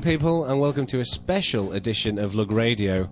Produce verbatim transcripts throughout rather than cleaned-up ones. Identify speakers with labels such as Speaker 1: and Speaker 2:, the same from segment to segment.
Speaker 1: Hello, people, and welcome to a special edition of Lug Radio.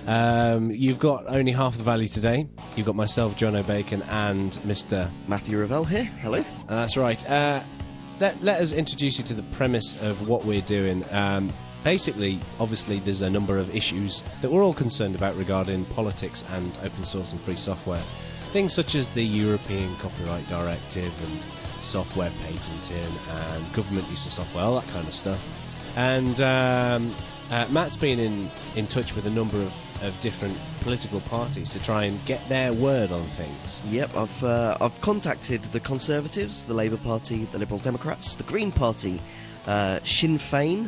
Speaker 1: Um, you've got only half the value today. You've got myself, John O'Bacon, and Mister
Speaker 2: Matthew Ravel here. Hello.
Speaker 1: Uh, that's right. Uh, let, let us introduce you to the premise of what we're doing. Um, basically, obviously, there's a number of issues that we're all concerned about regarding politics and open source and free software. Things such as the European Copyright Directive and software patenting and government use of software, all that kind of stuff. And um, uh, Matt's been in, in touch with a number of, of different political parties to try and get their word on things.
Speaker 2: Yep, I've uh, I've contacted the Conservatives, the Labour Party, the Liberal Democrats, the Green Party, uh, Sinn Féin,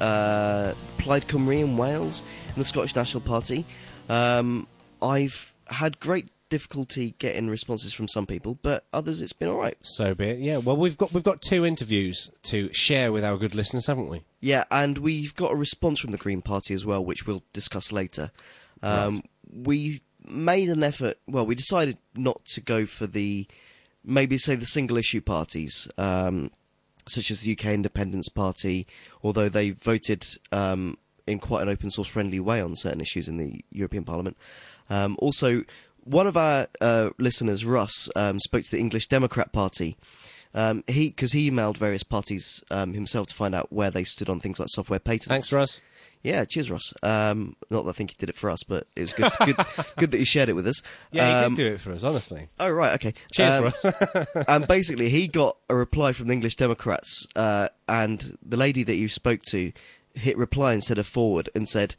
Speaker 2: uh, Plaid Cymru in Wales, and the Scottish National Party. Um, I've had great difficulty getting responses from some people, but others it's been all right.
Speaker 1: So be it. Yeah. Well, we've got we've got two interviews to share with our good listeners, haven't we?
Speaker 2: Yeah, and we've got a response from the Green Party as well, which we'll discuss later. Um,
Speaker 1: Right.
Speaker 2: We made an effort. Well, we decided not to go for the maybe say the single issue parties, um, such as the U K Independence Party, although they voted um, in quite an open source friendly way on certain issues in the European Parliament. Um, also. One of our uh, listeners, Russ, um, spoke to the English Democrat Party. Um, he because he emailed various parties um, himself to find out where they stood on things like software patents.
Speaker 1: Thanks, Russ.
Speaker 2: Yeah, cheers, Russ. Um, not that I think he did it for us, but it was good, good, good that he shared it with us.
Speaker 1: Yeah, he
Speaker 2: um,
Speaker 1: did do it for us, honestly.
Speaker 2: Oh, right, okay.
Speaker 1: Cheers,
Speaker 2: um,
Speaker 1: Russ.
Speaker 2: And basically, he got a reply from the English Democrats, uh, and the lady that you spoke to hit reply instead of forward and said,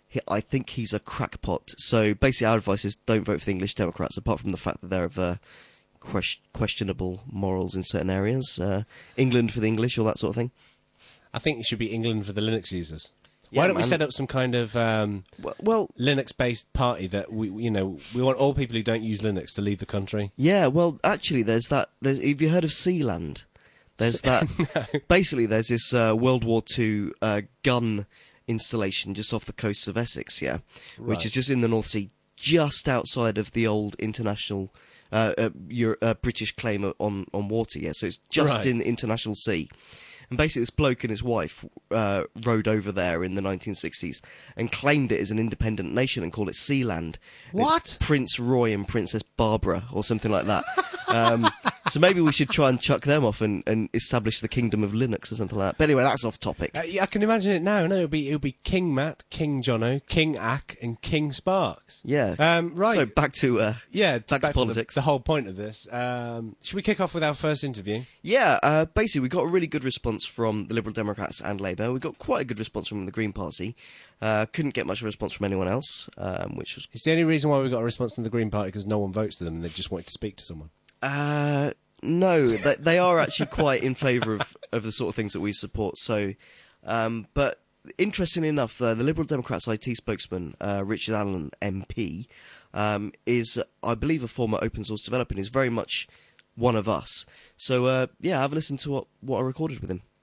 Speaker 2: I think he's a crackpot. So basically our advice is don't vote for the English Democrats, apart from the fact that they're of uh, quest- questionable morals in certain areas. Uh, England for the English, all that sort of thing.
Speaker 1: I think it should be England for the Linux users. Why
Speaker 2: Yeah,
Speaker 1: don't we
Speaker 2: man.
Speaker 1: set up some kind of um,
Speaker 2: Well, well,
Speaker 1: Linux-based party that we, you know, we want all people who don't use Linux to leave the country?
Speaker 2: yeah, well, actually, there's that. There's, have you heard of Sealand? There's that.
Speaker 1: No.
Speaker 2: Basically, there's this uh, World War Two uh, gun installation just off the coast of Essex, yeah, which
Speaker 1: Right.
Speaker 2: is just in the North Sea, just outside of the old international uh, uh, Euro- uh, British claim on on water, yeah. So it's just
Speaker 1: Right.
Speaker 2: in the international sea. And basically, this bloke and his wife uh, rode over there in the nineteen sixties and claimed it as an independent nation and called it Sealand. And it's
Speaker 1: What?
Speaker 2: Prince Roy and Princess Barbara or something like that. um, so maybe we should try and chuck them off and, and establish the kingdom of Linux or something like that. But anyway, that's off topic.
Speaker 1: Uh, yeah, I can imagine it now. No, it'll be it'll be King Matt, King Jono, King Ack, and King Sparks.
Speaker 2: Yeah.
Speaker 1: Um, right.
Speaker 2: So back to uh,
Speaker 1: yeah,
Speaker 2: back to
Speaker 1: back
Speaker 2: politics.
Speaker 1: the, the whole point of this. Um, should we kick off with our first interview?
Speaker 2: yeah. Uh, basically, we got a really good response from the Liberal Democrats and Labour. We got quite a good response from the Green Party. Uh, couldn't get much of a response from anyone else, um, which was
Speaker 1: It's the only reason why we got a response from the Green Party because no one votes to them and they just wanted to speak to someone.
Speaker 2: Uh, no, they, they are actually quite in favour of, of the sort of things that we support. So, um, but interestingly enough, uh, the Liberal Democrats I T spokesman, uh, Richard Allen M P, um, is, I believe, a former open source developer and is very much one of us. So, uh, yeah, have a listen to what, what I recorded with him.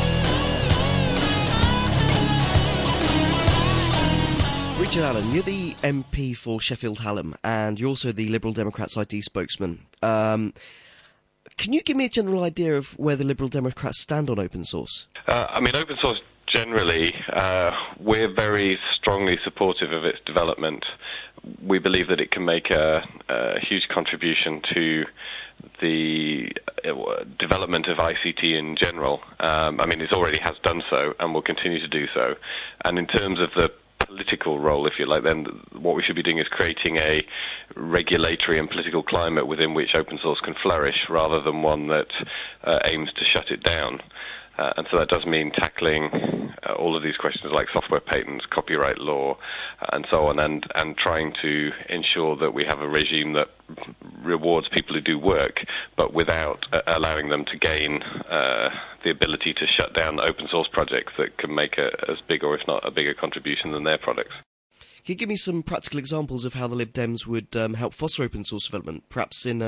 Speaker 2: Richard Allen, you're the M P for Sheffield Hallam, and you're also the Liberal Democrats I T spokesman. Um, can you give me a general idea of where the Liberal Democrats stand on open source?
Speaker 3: Uh, I mean, open source generally, uh, we're very strongly supportive of its development. We believe that it can make a, a huge contribution to the uh, development of I C T in general. Um, I mean, it already has done so and will continue to do so. And in terms of the political role, if you like, then what we should be doing is creating a regulatory and political climate within which open source can flourish rather than one that uh, aims to shut it down. Uh, and so that does mean tackling uh, all of these questions like software patents, copyright law, uh, and so on, and, and trying to ensure that we have a regime that rewards people who do work, but without uh, allowing them to gain uh, the ability to shut down open source projects that can make a, as big or if not a bigger contribution than their products.
Speaker 2: Can you give me some practical examples of how the Lib Dems would um, help foster open source development, perhaps in uh,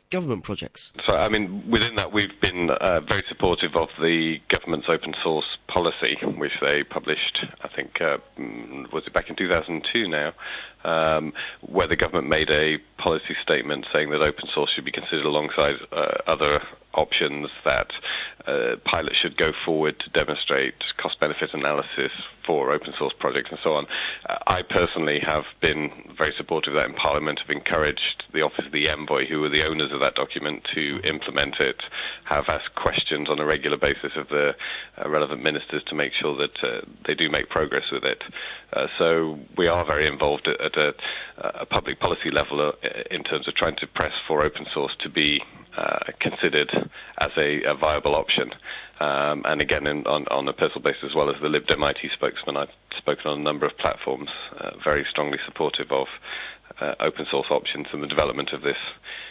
Speaker 2: government projects?
Speaker 3: So, I mean, within that, we've been uh, very supportive of the government's open source policy, which they published, I think, uh, was it back in two thousand two now, um, where the government made a policy statement saying that open source should be considered alongside uh, other options, that uh, pilots should go forward to demonstrate cost-benefit analysis for open source projects and so on. Uh, I personally have been very supportive of that in Parliament, have encouraged the Office of the Envoy, who are the owners of that document, to implement it, have asked questions on a regular basis of the uh, relevant ministers to make sure that uh, they do make progress with it. Uh, so we are very involved at, at a, a public policy level uh, in terms of trying to press for open source to be Uh, considered as a, a viable option. Um, and again, in, on, on a personal basis as well as the Lib Dem I T spokesman, I've spoken on a number of platforms, uh, very strongly supportive of uh, open source options and the development of this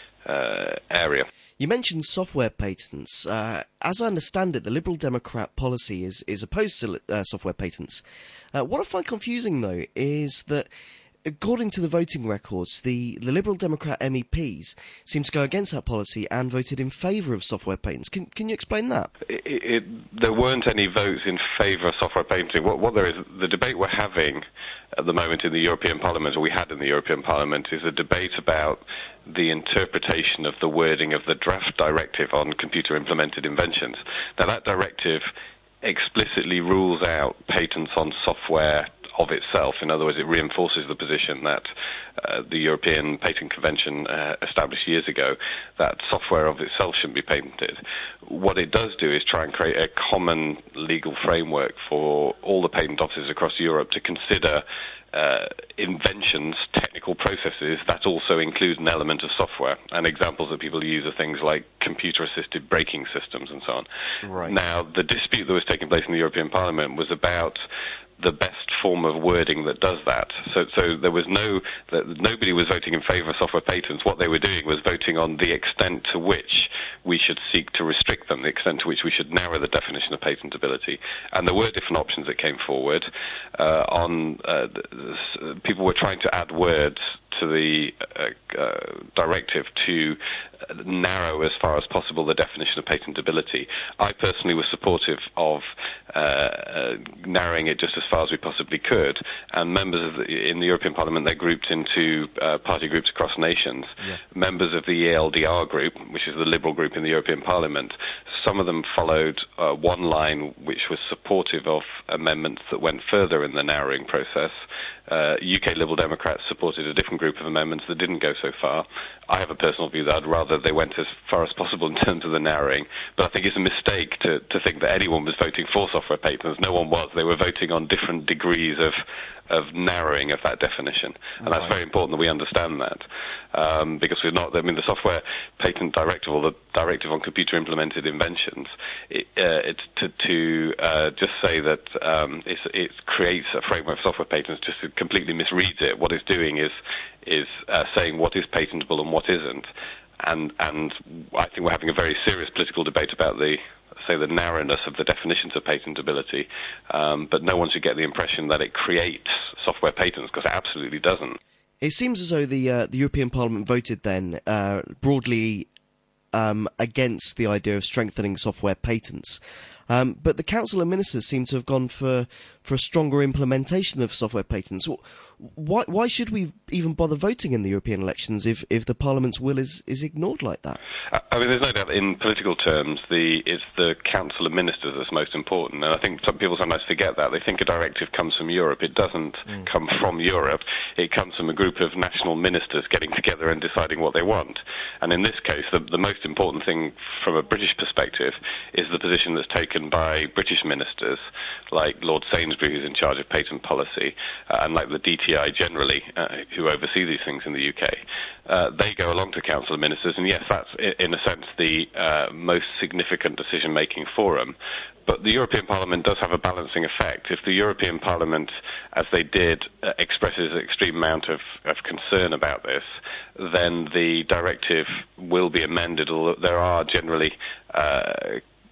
Speaker 3: uh, area.
Speaker 2: You mentioned software patents. Uh, as I understand it, the Liberal Democrat policy is, is opposed to uh, software patents. Uh, what I find confusing, though, is that according to the voting records, the, the Liberal Democrat M E Ps seem to go against that policy and voted in favour of software patents. Can, can you explain that?
Speaker 3: It, it, there weren't any votes in favour of software patenting. What, what there is, the debate we're having at the moment in the European Parliament, or we had in the European Parliament, is a debate about the interpretation of the wording of the draft directive on computer-implemented inventions. Now, that directive explicitly rules out patents on software of itself. In other words, it reinforces the position that uh, the European Patent Convention uh, established years ago, that software of itself shouldn't be patented. What it does do is try and create a common legal framework for all the patent offices across Europe to consider uh, inventions, technical processes that also include an element of software. And examples that people use are things like computer-assisted braking systems and so on.
Speaker 2: Right.
Speaker 3: Now, the dispute that was taking place in the European Parliament was about the best form of wording that does that. So, so there was no, nobody was voting in favour of software patents. What they were doing was voting on the extent to which we should seek to restrict them, the extent to which we should narrow the definition of patentability. And there were different options that came forward. Uh, on uh, people were trying to add words to the uh, uh, directive to narrow as far as possible the definition of patentability. I personally was supportive of uh, uh, narrowing it just as far as we possibly could, and members of the, in the European Parliament, they're grouped into uh, party groups across nations. Yeah. Members of the E L D R group, which is the Liberal group in the European Parliament, some of them followed uh, one line which was supportive of amendments that went further in the narrowing process. Uh, U K Liberal Democrats supported a different group of amendments that didn't go so far. I have a personal view that I'd rather they went as far as possible in terms of the narrowing, but I think it's a mistake to, to think that anyone was voting for software patents. No one was. They were voting on different degrees of of narrowing of that definition, and right. That's very important that we understand that, um, because we're not. I mean, the Software Patent Directive, or the Directive on Computer-Implemented Inventions, it, uh, it's to, to uh, just say that um, it's, it creates a framework for software patents just completely misreads it. What it's doing is is uh, saying what is patentable and what isn't, and and I think we're having a very serious political debate about the. say the narrowness of the definitions of patentability, um, but no one should get the impression that it creates software patents, because it absolutely doesn't.
Speaker 2: It seems as though the uh, the European Parliament voted then uh, broadly um, against the idea of strengthening software patents. Um, but the Council of Ministers seem to have gone for, for a stronger implementation of software patents. Why, why should we even bother voting in the European elections if, if the Parliament's will is, is ignored like that?
Speaker 3: I mean, there's no doubt in political terms the it's the Council of Ministers that's most important. And I think some people sometimes forget that. They think a directive comes from Europe. It doesn't mm. come from Europe. It comes from a group of national ministers getting together and deciding what they want. And in this case, the, the most important thing from a British perspective is the position that's taken by British ministers, like Lord Sainsbury, who's in charge of patent policy, uh, and like the D T I generally, uh, who oversee these things in the U K. Uh, they go along to Council of Ministers, and yes, that's, in a sense, the uh, most significant decision-making forum. But the European Parliament does have a balancing effect. If the European Parliament, as they did, uh, expresses an extreme amount of, of concern about this, then the directive will be amended, although there are generally uh,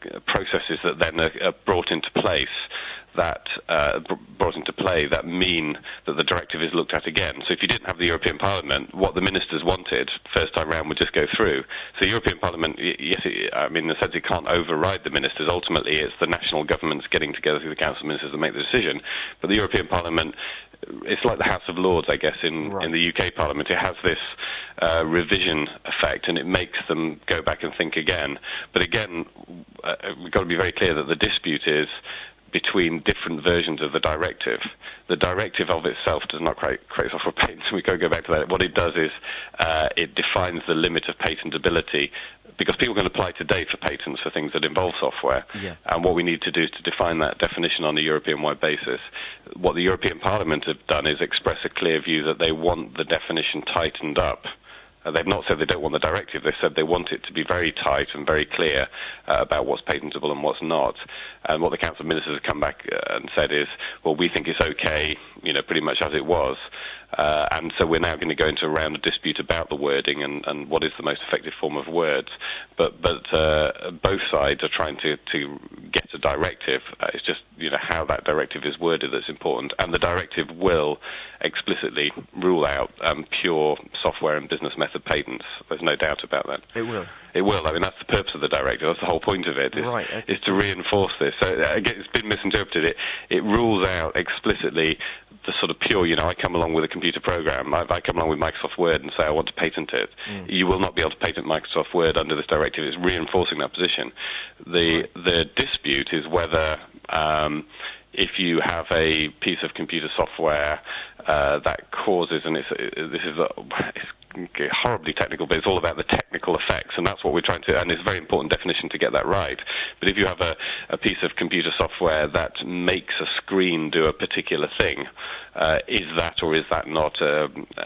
Speaker 3: processes that then are, are brought into place that uh, brought into play that mean that the directive is looked at again. So if you didn't have the European Parliament, what the ministers wanted first time round would just go through. So the European Parliament, yes, it, I mean, in a sense, it can't override the ministers. Ultimately, it's the national governments getting together through the Council of Ministers that make the decision. But the European Parliament, it's like the House of Lords, I guess, in, right. in the U K Parliament. It has this uh, revision effect, and it makes them go back and think again. But again, uh, we've got to be very clear that the dispute is between different versions of the directive. The directive of itself does not create, create software patents. We can go back to that. What it does is uh, it defines the limit of patentability, because people can apply today for patents for things that involve software. Yeah. And what we need to do is to define that definition on a European-wide basis. What the European Parliament have done is express a clear view that they want the definition tightened up. Uh, they've not said they don't want the directive. They said they want it to be very tight and very clear uh, about what's patentable and what's not. And what the Council of Ministers have come back uh, and said is, well, we think it's okay, you know, pretty much as it was. Uh, and so we're now going to go into a round of dispute about the wording and, and what is the most effective form of words. But but uh, both sides are trying to, to get a directive. Uh, it's just, you know, how that directive is worded that's important. And the directive will explicitly rule out um, pure software and business method patents. There's no doubt about that.
Speaker 4: It will.
Speaker 3: It will. I mean, that's the purpose of the directive. That's the whole point of it, is,
Speaker 4: right, okay.
Speaker 3: is to reinforce this. So, again, it's been misinterpreted. It, it rules out explicitly the sort of pure, you know, I come along with a computer program, I, I come along with Microsoft Word and say I want to patent it. Mm. You will not be able to patent Microsoft Word under this directive. It's reinforcing that position. The, right. the dispute is whether um, if you have a piece of computer software uh, that causes, and it's, it, this is a, it's horribly technical, but it's all about the technical effects, and that's what we're trying to, and it's a very important definition to get that right. But if you have a, a piece of computer software that makes a screen do a particular thing, uh, is that or is that not a,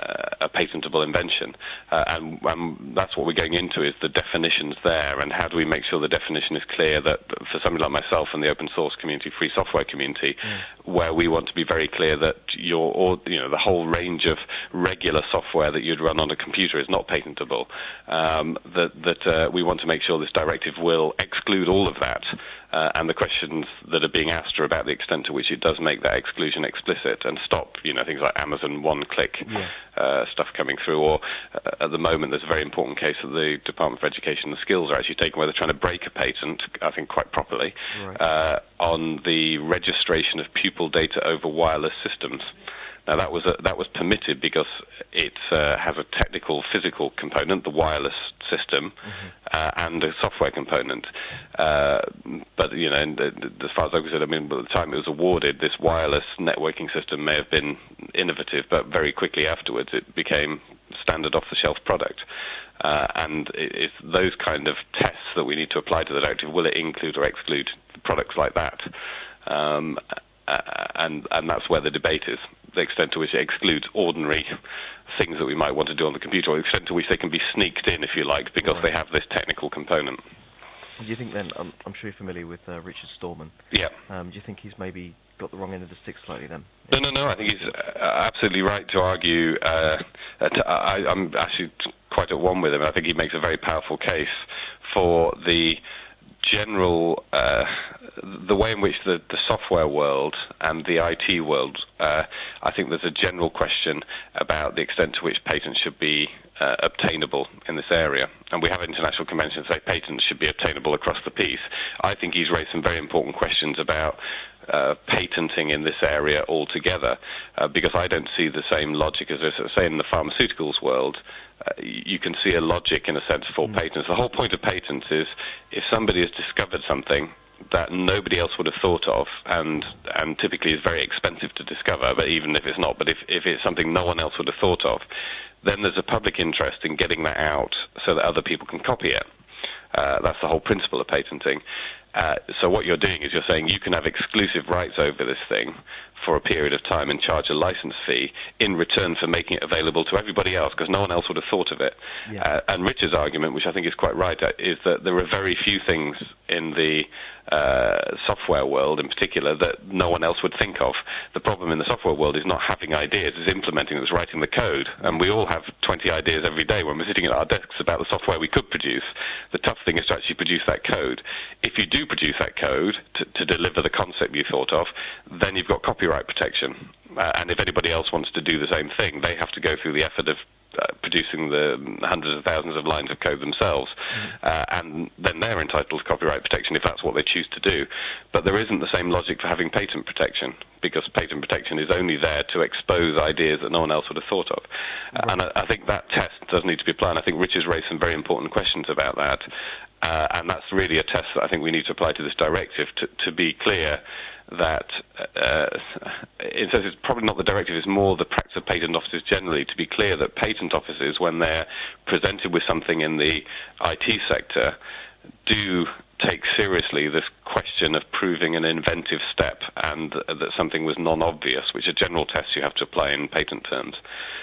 Speaker 3: a patentable invention? Uh, and, and that's what we're going into, is the definitions there, and how do we make sure the definition is clear that for somebody like myself and the open source community, free software community, mm. where we want to be very clear that your, or, you know, the whole range of regular software that you'd run on a computer is not patentable, um, that, that uh, we want to make sure this directive will exclude all of that. Uh, and the questions that are being asked are about the extent to which it does make that exclusion explicit and stop, you know, things like Amazon one-click yeah. uh, stuff coming through. Or uh, at the moment, there's a very important case that the Department for Education and Skills are actually taking, where they're trying to break a patent, I think quite properly, right. uh, on the registration of pupil data over wireless systems. Now, that was a, that was permitted because it uh, has a technical, physical component, the wireless system, mm-hmm. uh, and a software component. Uh, but, you know, and, uh, as far as I was concerned, I mean, by the time it was awarded, this wireless networking system may have been innovative, but very quickly afterwards it became standard off-the-shelf product. Uh, and it, it's those kind of tests that we need to apply to the directive. Will it include or exclude products like that? Um, uh, and, and that's where the debate is. The extent to which it excludes ordinary things that we might want to do on the computer, or the extent to which they can be sneaked in, if you like, because right. they have this technical component.
Speaker 4: Do you think then, um, I'm sure you're familiar with uh, Richard Stallman.
Speaker 3: Yeah.
Speaker 4: Um, do you think he's maybe got the wrong end of the stick slightly then?
Speaker 3: No, no, no, I think he's uh, absolutely right to argue. Uh, to, I, I'm actually quite at one with him. I think he makes a very powerful case for the general, uh, the way in which the, the software world and the I T world, uh, I think there's a general question about the extent to which patents should be uh, obtainable in this area. And we have international conventions that say patents should be obtainable across the piece. I think he's raised some very important questions about uh, patenting in this area altogether, uh, because I don't see the same logic as, say, in the pharmaceuticals world. Uh, you can see a logic, in a sense, for mm. patents. The whole point of patents is if somebody has discovered something that nobody else would have thought of, and and typically is very expensive to discover, but even if it's not, but if, if it's something no one else would have thought of, then there's a public interest in getting that out so that other people can copy it. Uh, that's the whole principle of patenting. Uh, so what you're doing is you're saying you can have exclusive rights over this thing for a period of time and charge a license fee in return for making it available to everybody else, because no one else would have thought of it.
Speaker 4: Yeah.
Speaker 3: Uh, and Richard's argument, which I think is quite right, uh, is that there are very few things in the uh, software world in particular that no one else would think of. The problem in the software world is not having ideas, it's implementing, it's writing the code. And we all have twenty ideas every day when we're sitting at our desks about the software we could produce. The tough thing is to actually produce that code. If you do produce that code to, to deliver the concept you thought of, then you've got copyright protection. Uh, and if anybody else wants to do the same thing, they have to go through the effort of uh, producing the hundreds of thousands of lines of code themselves. Mm-hmm. Uh, and then they're entitled to copyright protection if that's what they choose to do. But there isn't the same logic for having patent protection, because patent protection is only there to expose ideas that no one else would have thought of. Right. Uh, and I, I think that test does need to be applied. I think Rich has raised some very important questions about that. Uh, and that's really a test that I think we need to apply to this directive to, to be clear that uh, it says it's probably not the directive, it's more the practice of patent offices generally, to be clear that patent offices, when they're presented with something in the I T sector, do take seriously this question of proving an inventive step and uh, that something was non-obvious, which are general tests you have to apply in patent terms.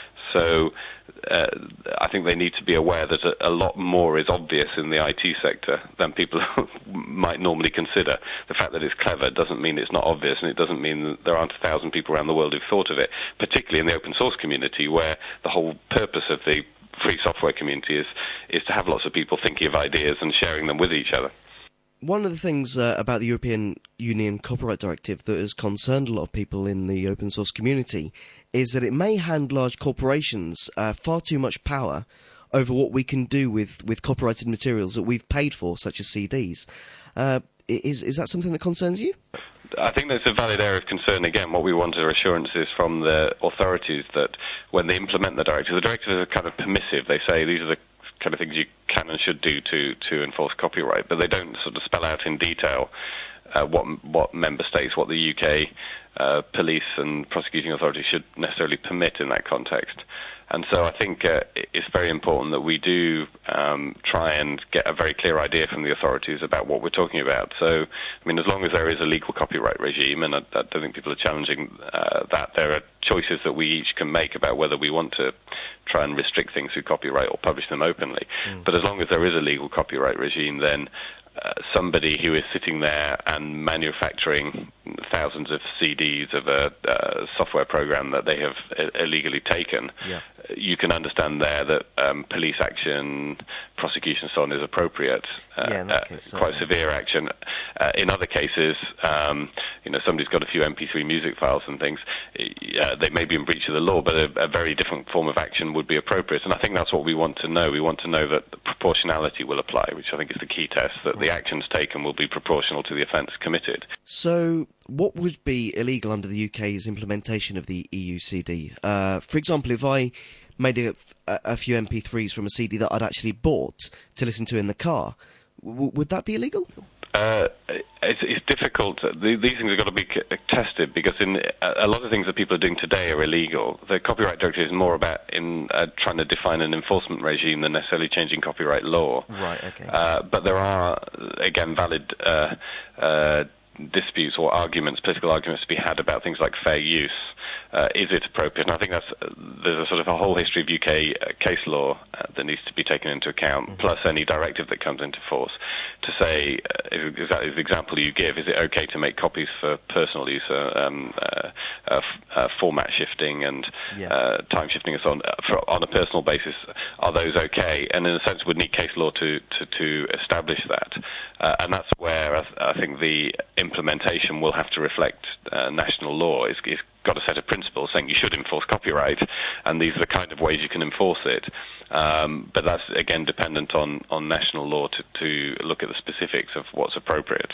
Speaker 3: So uh, I think they need to be aware that a, a lot more is obvious in the I T sector than people might normally consider. The fact that it's clever doesn't mean it's not obvious, and it doesn't mean that there aren't a thousand people around the world who've thought of it, particularly in the open source community, where the whole purpose of the free software community is, is to have lots of people thinking of ideas and sharing them with each other.
Speaker 2: One of the things uh, about the European Union Copyright Directive that has concerned a lot of people in the open source community is that it may hand large corporations uh, far too much power over what we can do with, with copyrighted materials that we've paid for, such as C Ds. Uh, is, is that something that concerns you?
Speaker 3: I think that's a valid area of concern. Again, what we want are assurances from the authorities that when they implement the directive, the directive is kind of permissive. They say these are the kind of things you can and should do to, to enforce copyright, but they don't sort of spell out in detail uh, what what member states, what the U K uh, police and prosecuting authorities should necessarily permit in that context. And so I think uh, it's very important that we do um, try and get a very clear idea from the authorities about what we're talking about. So, I mean, as long as there is a legal copyright regime, and I, I don't think people are challenging uh, that, there are choices that we each can make about whether we want to try and restrict things through copyright or publish them openly. Mm. But as long as there is a legal copyright regime, then Uh, somebody who is sitting there and manufacturing thousands of C Ds of a uh, software program that they have I- illegally taken,
Speaker 4: yeah.
Speaker 3: you can understand there that um, police action, prosecution, so on, is appropriate. Uh,
Speaker 4: yeah, in that
Speaker 3: uh,
Speaker 4: case,
Speaker 3: quite
Speaker 4: uh,
Speaker 3: severe action. Uh, in other cases, um, you know, somebody's got a few M P three music files and things. Uh, they may be in breach of the law, but a, a very different form of action would be appropriate. And I think that's what we want to know. We want to know that the proportionality will apply, which I think is the key test, that the actions taken will be proportional to the offence committed.
Speaker 2: So, what would be illegal under the U K's implementation of the E U C D? Uh, for example, if I made a, a few M P threes from a C D that I'd actually bought to listen to in the car, w- would that be illegal?
Speaker 3: Uh, it's, it's difficult. These things have got to be tested, because in a lot of things that people are doing today are illegal. The copyright directive is more about in uh, trying to define an enforcement regime than necessarily changing copyright law.
Speaker 4: Right. Okay.
Speaker 3: Uh, but there are, again, valid uh, uh, disputes or arguments, political arguments to be had about things like fair use. Uh, is it appropriate? And I think that's there's a sort of a whole history of U K uh, case law uh, that needs to be taken into account, mm-hmm. plus any directive that comes into force, to say, uh, exactly the example you give, is it okay to make copies for personal use, uh, um, uh, uh, f- uh, format shifting and
Speaker 4: yeah.
Speaker 3: uh, time shifting and so on, uh, for, on a personal basis, are those okay? And in a sense, would need case law to, to, to establish that. Uh, and that's where I, th- I think the implementation will have to reflect uh, national law. It's, it's got a set of principles saying you should enforce copyright, and these are the kind of ways you can enforce it. Um, but that's, again, dependent on, on national law to, to look at the specifics of what's appropriate.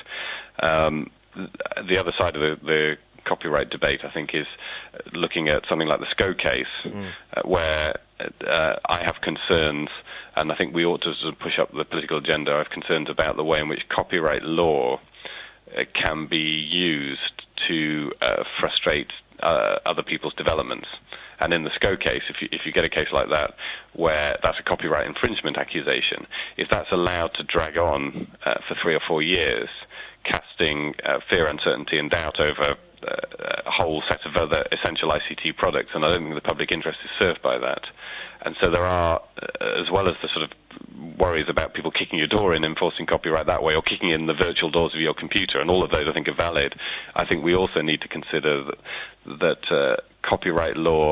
Speaker 3: Um, the other side of the, the copyright debate, I think, is looking at something like the SCO case, mm. uh, where uh, I have concerns, and I think we ought to sort of push up the political agenda. I have concerns about the way in which copyright law uh, can be used to uh, frustrate uh, other people's developments. And in the SCO case, if you, if you get a case like that, where that's a copyright infringement accusation, if that's allowed to drag on uh, for three or four years, casting uh, fear, uncertainty, and doubt over a whole set of other essential I C T products, and I don't think the public interest is served by that. And so there are, uh, as well as the sort of worries about people kicking your door in, enforcing copyright that way, or kicking in the virtual doors of your computer, and all of those I think are valid. I think we also need to consider that, that uh, copyright law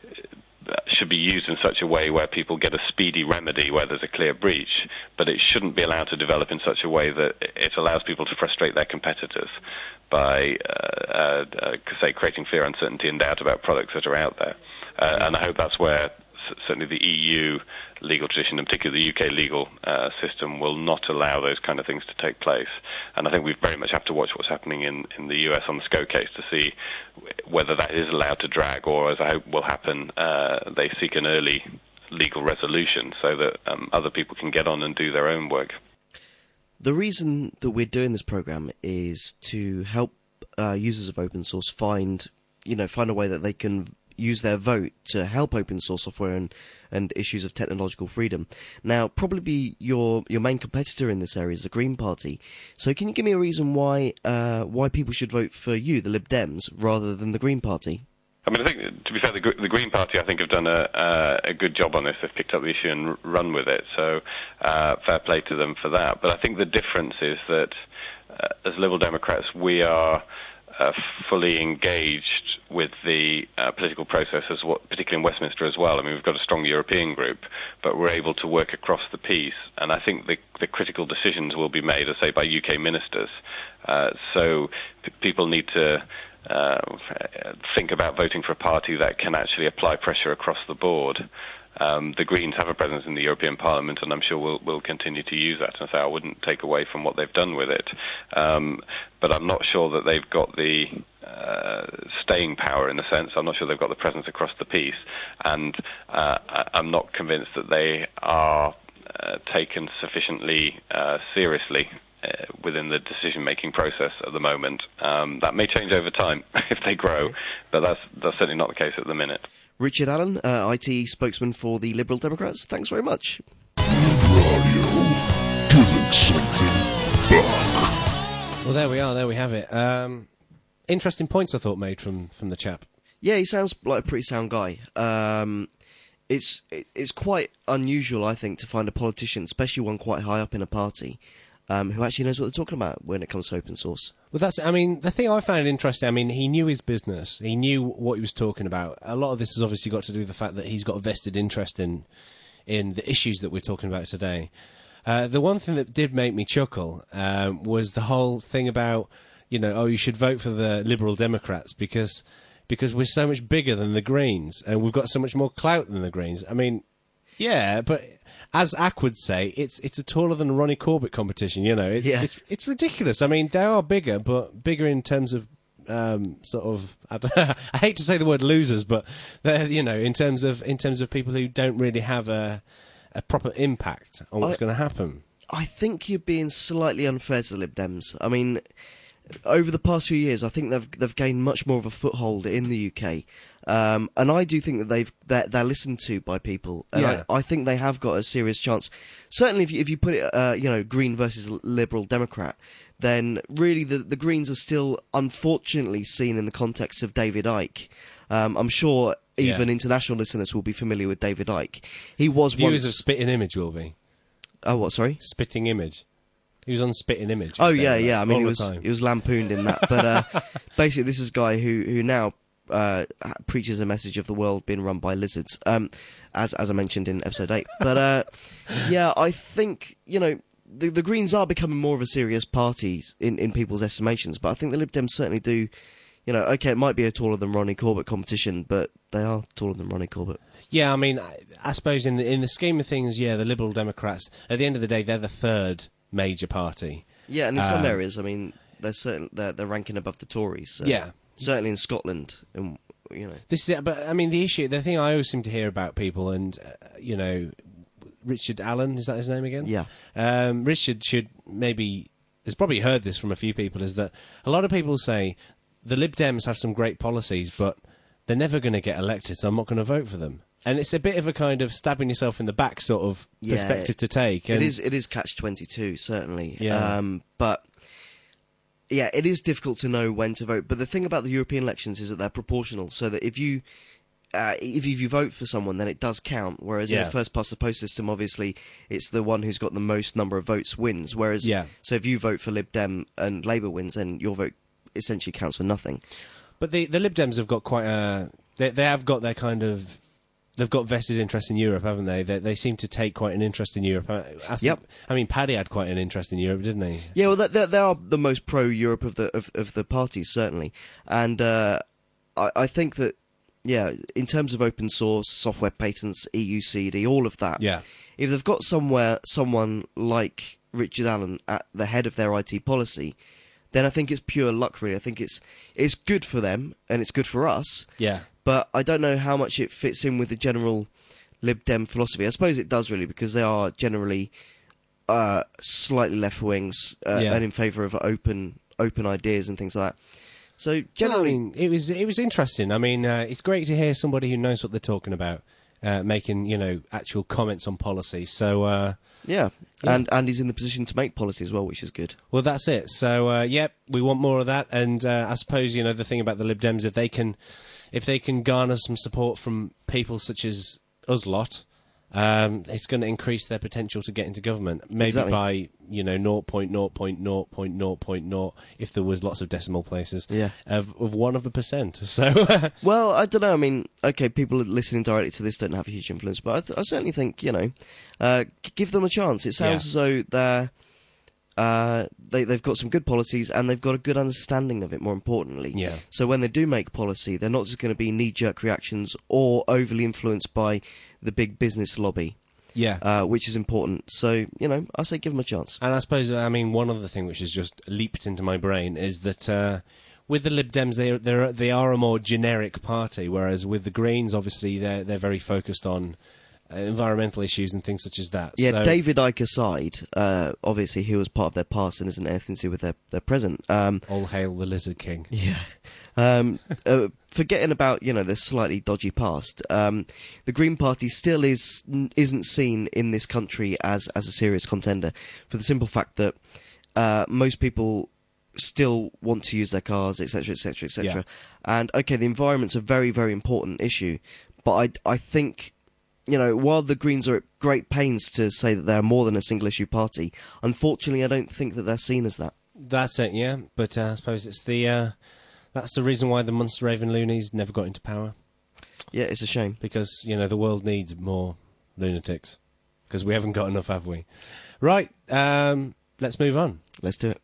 Speaker 3: should be used in such a way where people get a speedy remedy where there's a clear breach, but it shouldn't be allowed to develop in such a way that it allows people to frustrate their competitors by, uh, uh, uh, say, creating fear, uncertainty, and doubt about products that are out there. Uh, and I hope that's where certainly the E U legal tradition, and particularly the U K legal uh, system, will not allow those kind of things to take place. And I think we very much have to watch what's happening in, in the U S on the SCO case to see whether that is allowed to drag, or, as I hope will happen, uh, they seek an early legal resolution so that um, other people can get on and do their own work.
Speaker 2: The reason that we're doing this program is to help uh, users of open source find, you know, find a way that they can use their vote to help open source software and, and issues of technological freedom. Now, probably your your main competitor in this area is the Green Party. So can you give me a reason why uh, why people should vote for you, the Lib Dems, rather than the Green Party?
Speaker 3: I mean, I think, to be fair, the, the Green Party, I think, have done a, uh, a good job on this. They've picked up the issue and r- run with it, so uh, fair play to them for that. But I think the difference is that, uh, as Liberal Democrats, we are Uh, fully engaged with the uh, political process, as what, particularly in Westminster as well. I mean, we've got a strong European group, but we're able to work across the piece, and I think the, the critical decisions will be made, as say, by U K ministers. Uh, so p- people need to uh, think about voting for a party that can actually apply pressure across the board. Um, the Greens have a presence in the European Parliament, and I'm sure we'll, we'll continue to use that. And so I wouldn't take away from what they've done with it. Um, but I'm not sure that they've got the uh, staying power, in a sense. I'm not sure they've got the presence across the piece. And uh, I, I'm not convinced that they are uh, taken sufficiently uh, seriously uh, within the decision-making process at the moment. Um, that may change over time if they grow, but that's, that's certainly not the case at the minute.
Speaker 2: Richard Allen, uh, I T spokesman for the Liberal Democrats, thanks very much.
Speaker 5: Radio, giving something back.
Speaker 1: Well, there we are, there we have it. Um, interesting points, I thought, made from, from the chap.
Speaker 2: Yeah, he sounds like a pretty sound guy. Um, it's it, it's quite unusual, I think, to find a politician, especially one quite high up in a party, um, who actually knows what they're talking about when it comes to open source.
Speaker 1: Well, that's, I mean, the thing I found interesting, I mean, he knew his business. He knew what he was talking about. A lot of this has obviously got to do with the fact that he's got a vested interest in in the issues that we're talking about today. Uh, the one thing that did make me chuckle um, was the whole thing about, you know, oh, you should vote for the Liberal Democrats because because we're so much bigger than the Greens and we've got so much more clout than the Greens. I mean, yeah, but as Ack would say, it's it's a taller than Ronnie Corbett competition. You know, it's
Speaker 2: Yeah.
Speaker 1: it's it's ridiculous. I mean, they are bigger, but bigger in terms of um, sort of. I, don't know, I hate to say the word losers, but they're, you know, in terms of in terms of people who don't really have a a proper impact on what's
Speaker 2: I-
Speaker 1: going to happen.
Speaker 2: I think you're being slightly unfair to the Lib Dems. I mean, over the past few years, I think they've they've gained much more of a foothold in the U K, um, and I do think that they've they're, they're listened to by people, and
Speaker 1: Yeah.
Speaker 2: I, I think they have got a serious chance. Certainly, if you, if you put it, uh, you know, Green versus Liberal Democrat, then really the the Greens are still unfortunately seen in the context of David Icke. Um, I'm sure even
Speaker 1: Yeah.
Speaker 2: international listeners will be familiar with David Icke. He was
Speaker 1: Viewers
Speaker 2: once.
Speaker 1: of Spitting Image will be
Speaker 2: Oh, what? Sorry.
Speaker 1: Spitting Image. He was on Spitting Image.
Speaker 2: Oh
Speaker 1: David
Speaker 2: yeah,
Speaker 1: Icke,
Speaker 2: yeah. I mean,
Speaker 1: all
Speaker 2: he
Speaker 1: the
Speaker 2: was
Speaker 1: time.
Speaker 2: he was lampooned in that, but uh, basically, this is a guy who who now uh, preaches a message of the world being run by lizards, um, as as I mentioned in episode eight. But uh, yeah, I think you know the the Greens are becoming more of a serious party in in people's estimations, but I think the Lib Dems certainly do. You know, okay, it might be a taller than Ronnie Corbett competition, but they are taller than Ronnie Corbett.
Speaker 1: Yeah, I mean, I, I suppose in the in the scheme of things, yeah, the Liberal Democrats, at the end of the day, they're the third major party.
Speaker 2: Yeah, and in some
Speaker 1: Um,
Speaker 2: areas, I mean, they're certain they're, they're ranking above the Tories. So
Speaker 1: Yeah.
Speaker 2: certainly in Scotland, and you know.
Speaker 1: This is, but I mean, the issue, the thing I always seem to hear about people, and uh, you know, Richard Allen, is that his name again?
Speaker 2: Yeah.
Speaker 1: Um, Richard should maybe has probably heard this from a few people. Is that a lot of people say the Lib Dems have some great policies, but they're never going to get elected, so I'm not going to vote for them. And it's a bit of a kind of stabbing yourself in the back sort of
Speaker 2: Yeah,
Speaker 1: perspective to take. And
Speaker 2: It is. It is catch twenty two, certainly.
Speaker 1: Yeah.
Speaker 2: Um, but yeah, it is difficult to know when to vote. But the thing about the European elections is that they're proportional, so that if you uh, if, you, if you vote for someone, then it does count. Whereas
Speaker 1: Yeah.
Speaker 2: in the first past the post system, obviously, it's the one who's got the most number of votes wins. Whereas,
Speaker 1: Yeah.
Speaker 2: so if you vote for Lib Dem and Labour wins, then your vote essentially counts for nothing.
Speaker 1: But the the Lib Dems have got quite a. They they have got their kind of. They've got vested interest in Europe, haven't they? They, they seem to take quite an interest in Europe. I, I think,
Speaker 2: Yep.
Speaker 1: I mean, Paddy had quite an interest in Europe, didn't he?
Speaker 2: Yeah, well, they, they are the most pro-Europe of the of, of the parties, certainly. And uh, I, I think that, yeah, in terms of open source, software patents, E U C D, all of that,
Speaker 1: Yeah.
Speaker 2: if they've got somewhere someone like Richard Allen at the head of their I T policy, then I think it's pure luck, really. I think it's it's good for them, and it's good for us,
Speaker 1: Yeah.
Speaker 2: but I don't know how much it fits in with the general Lib Dem philosophy. I suppose it does, really, because they are generally uh, slightly left wings uh,
Speaker 1: Yeah.
Speaker 2: and in favour of open open ideas and things like that. So
Speaker 1: Well, I
Speaker 2: generally,
Speaker 1: mean, it was it was interesting. I mean, uh, it's great to hear somebody who knows what they're talking about, uh, making you know actual comments on policy. So, uh,
Speaker 2: yeah.
Speaker 1: Yeah.
Speaker 2: and and he's in the position to make policy as well, which is good.
Speaker 1: well, that's it. So, uh, yep, we want more of that. And uh, I suppose you know the thing about the Lib Dems, if they can, if they can garner some support from people such as us lot, um, it's going to increase their potential to get into government. Maybe
Speaker 2: Exactly.
Speaker 1: by you know zero point zero point zero point zero point zero if there was lots of decimal places.
Speaker 2: Yeah.
Speaker 1: Of, of one of a percent. So.
Speaker 2: Well, I don't know. I mean, okay, people listening directly to this don't have a huge influence, but I, th- I certainly think, you know, uh, g- give them a chance. It sounds
Speaker 1: Yeah.
Speaker 2: as though they're, uh, they, they've got some good policies and they've got a good understanding of it, more importantly.
Speaker 1: Yeah.
Speaker 2: So when they do make policy, they're not just going to be knee-jerk reactions or overly influenced by the big business lobby,
Speaker 1: Yeah.
Speaker 2: uh, which is important. So, you know, I say give them a chance.
Speaker 1: And I suppose, I mean, one other thing which has just leaped into my brain is that uh, with the Lib Dems, they they they are a more generic party, whereas with the Greens, obviously, they're they're very focused on uh, environmental issues and things such as that.
Speaker 2: Yeah,
Speaker 1: so,
Speaker 2: David Icke aside, uh, obviously he was part of their past and isn't anything to do with their, their present. Um,
Speaker 1: all hail the Lizard King.
Speaker 2: Yeah. Um, uh, forgetting about, you know, the slightly dodgy past, um, the Green Party still is n- isn't seen in this country as as a serious contender, for the simple fact that uh, most people still want to use their cars, et cetera, et cetera, et cetera. And okay, the environment's a very, very important issue, but I I think, you know, while the Greens are at great pains to say that they're more than a single issue party, unfortunately, I don't think that they're seen as that.
Speaker 1: That's it, yeah. But uh, I suppose it's the uh, that's the reason why the Munster Raven Loonies never got into power,
Speaker 2: Yeah, it's a shame.
Speaker 1: because you know the world needs more lunatics, because we haven't got enough, have we? Right. Um, let's move on.
Speaker 2: Let's do it.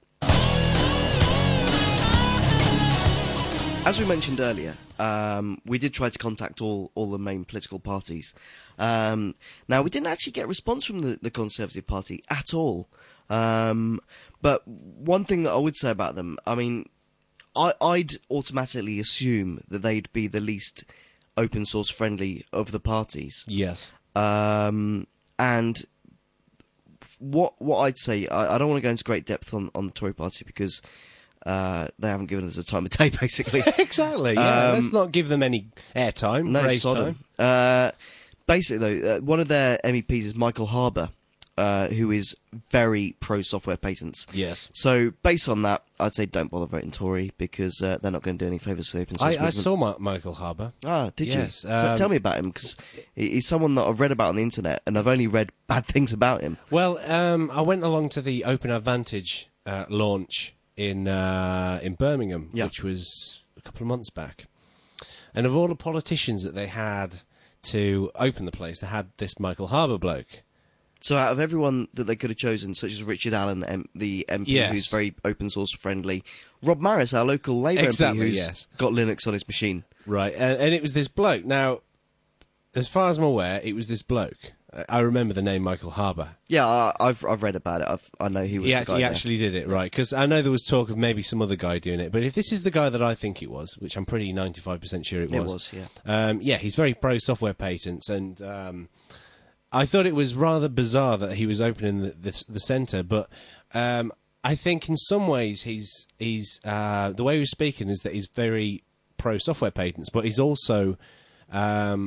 Speaker 2: As we mentioned earlier, um, we did try to contact all, all the main political parties. Um, now, we didn't actually get a response from the, the Conservative Party at all. Um, but one thing that I would say about them, I mean, I, I'd automatically assume that they'd be the least open source friendly of the parties.
Speaker 1: Yes.
Speaker 2: Um, and what what I'd say, I, I don't want to go into great depth on, on the Tory party because uh, they haven't given us a time of day, basically.
Speaker 1: Exactly. Yeah.
Speaker 2: Um,
Speaker 1: let's not give them any airtime.
Speaker 2: No,
Speaker 1: raise
Speaker 2: sod 'em.
Speaker 1: time.
Speaker 2: Uh, basically, though, uh, one of their M E Ps is Michael Harbour, uh, who is very pro-software patents.
Speaker 1: Yes.
Speaker 2: So, based on that, I'd say don't bother voting Tory because uh, they're not going to do any favours for the open source
Speaker 1: I, I
Speaker 2: movement.
Speaker 1: saw Ma- Michael Harbour.
Speaker 2: Ah, did
Speaker 1: Yes,
Speaker 2: you?
Speaker 1: um,
Speaker 2: T- tell me about him, because he's someone that I've read about on the internet, and I've only read bad things about him.
Speaker 1: Well, um, I went along to the Open Advantage uh, launch in uh, in Birmingham,
Speaker 2: Yeah.
Speaker 1: which was a couple of months back. And of all the politicians that they had to open the place, they had this Michael Harbour bloke.
Speaker 2: So out of everyone that they could have chosen, such as Richard Allen, M- the M P
Speaker 1: Yes.
Speaker 2: who's very open source friendly, Rob Maris, our local Labour
Speaker 1: Exactly,
Speaker 2: M P who's
Speaker 1: yes.
Speaker 2: got Linux on his machine.
Speaker 1: Right, and, and it was this bloke. Now, as far as I'm aware, it was this bloke. I- I remember the name Michael Harbour.
Speaker 2: Yeah, I, I've I've read about it. I've, I know he was
Speaker 1: He,
Speaker 2: the
Speaker 1: act-
Speaker 2: guy
Speaker 1: he
Speaker 2: there.
Speaker 1: actually did it, right? Because I know there was talk of maybe some other guy doing it, but if this is the guy that I think it was, which I'm pretty ninety-five percent sure it was,
Speaker 2: It was, yeah.
Speaker 1: Um, yeah, he's very pro software patents, and um, I thought it was rather bizarre that he was opening the, the, the centre. But um, I think in some ways he's he's uh, the way he was speaking is that he's very pro software patents, but he's also um,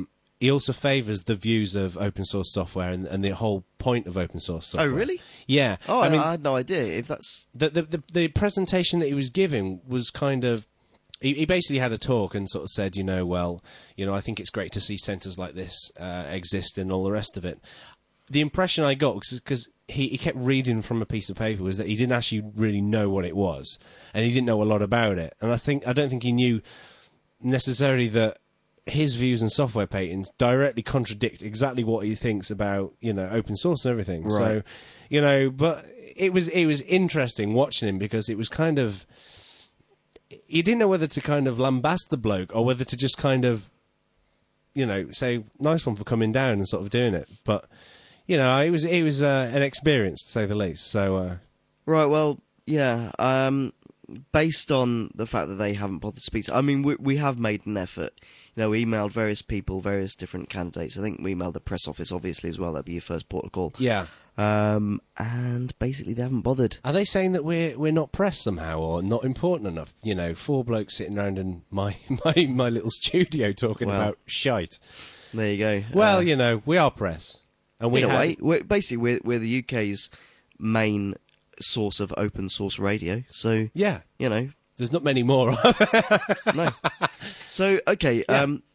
Speaker 1: he also favours the views of open source software and, and the whole point of open source software.
Speaker 2: Oh, really?
Speaker 1: Yeah.
Speaker 2: Oh, I,
Speaker 1: I mean,
Speaker 2: I had no idea. If that's
Speaker 1: the, the the the presentation that he was giving was kind of. He, he basically had a talk and sort of said, you know, well, you know, I think it's great to see centres like this uh, exist and all the rest of it. The impression I got, because he, he kept reading from a piece of paper, was that he didn't actually really know what it was, and he didn't know a lot about it. And I think I don't think he knew necessarily that his views on software patents directly contradict exactly what he thinks about, you know, open source and everything.
Speaker 2: Right.
Speaker 1: So, you know, but it was it was interesting watching him because it was kind of. You didn't know whether to kind of lambast the bloke or whether to just kind of, you know, say nice one for coming down and sort of doing it. But you know, it was it was uh, an experience to say the least. So uh,
Speaker 2: right. Well, yeah. Um, based on the fact that they haven't bothered to speak, to, I mean, we we have made an effort. You know, we emailed various people, various different candidates. I think we emailed the press office, obviously, as well. That'd be your first port of call.
Speaker 1: yeah.
Speaker 2: Um, and basically, they haven't bothered.
Speaker 1: Are they saying that we're we're not press somehow or not important enough? You know, four blokes sitting around in my my, my little studio talking
Speaker 2: Well,
Speaker 1: about shite.
Speaker 2: There you go.
Speaker 1: Well,
Speaker 2: Uh,
Speaker 1: you know, we are press, and we
Speaker 2: in a
Speaker 1: have,
Speaker 2: way, we're, basically, we're we're the U K's main source of open source radio. So
Speaker 1: yeah.
Speaker 2: you know,
Speaker 1: There's not many more.
Speaker 2: no. So okay.
Speaker 1: Yeah.
Speaker 2: Um,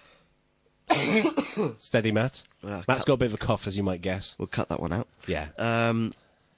Speaker 1: Steady, Matt.
Speaker 2: well,
Speaker 1: Matt's
Speaker 2: cut-
Speaker 1: got a bit of a cough, as you might guess.
Speaker 2: we'll cut that one out.
Speaker 1: Yeah.
Speaker 2: Um,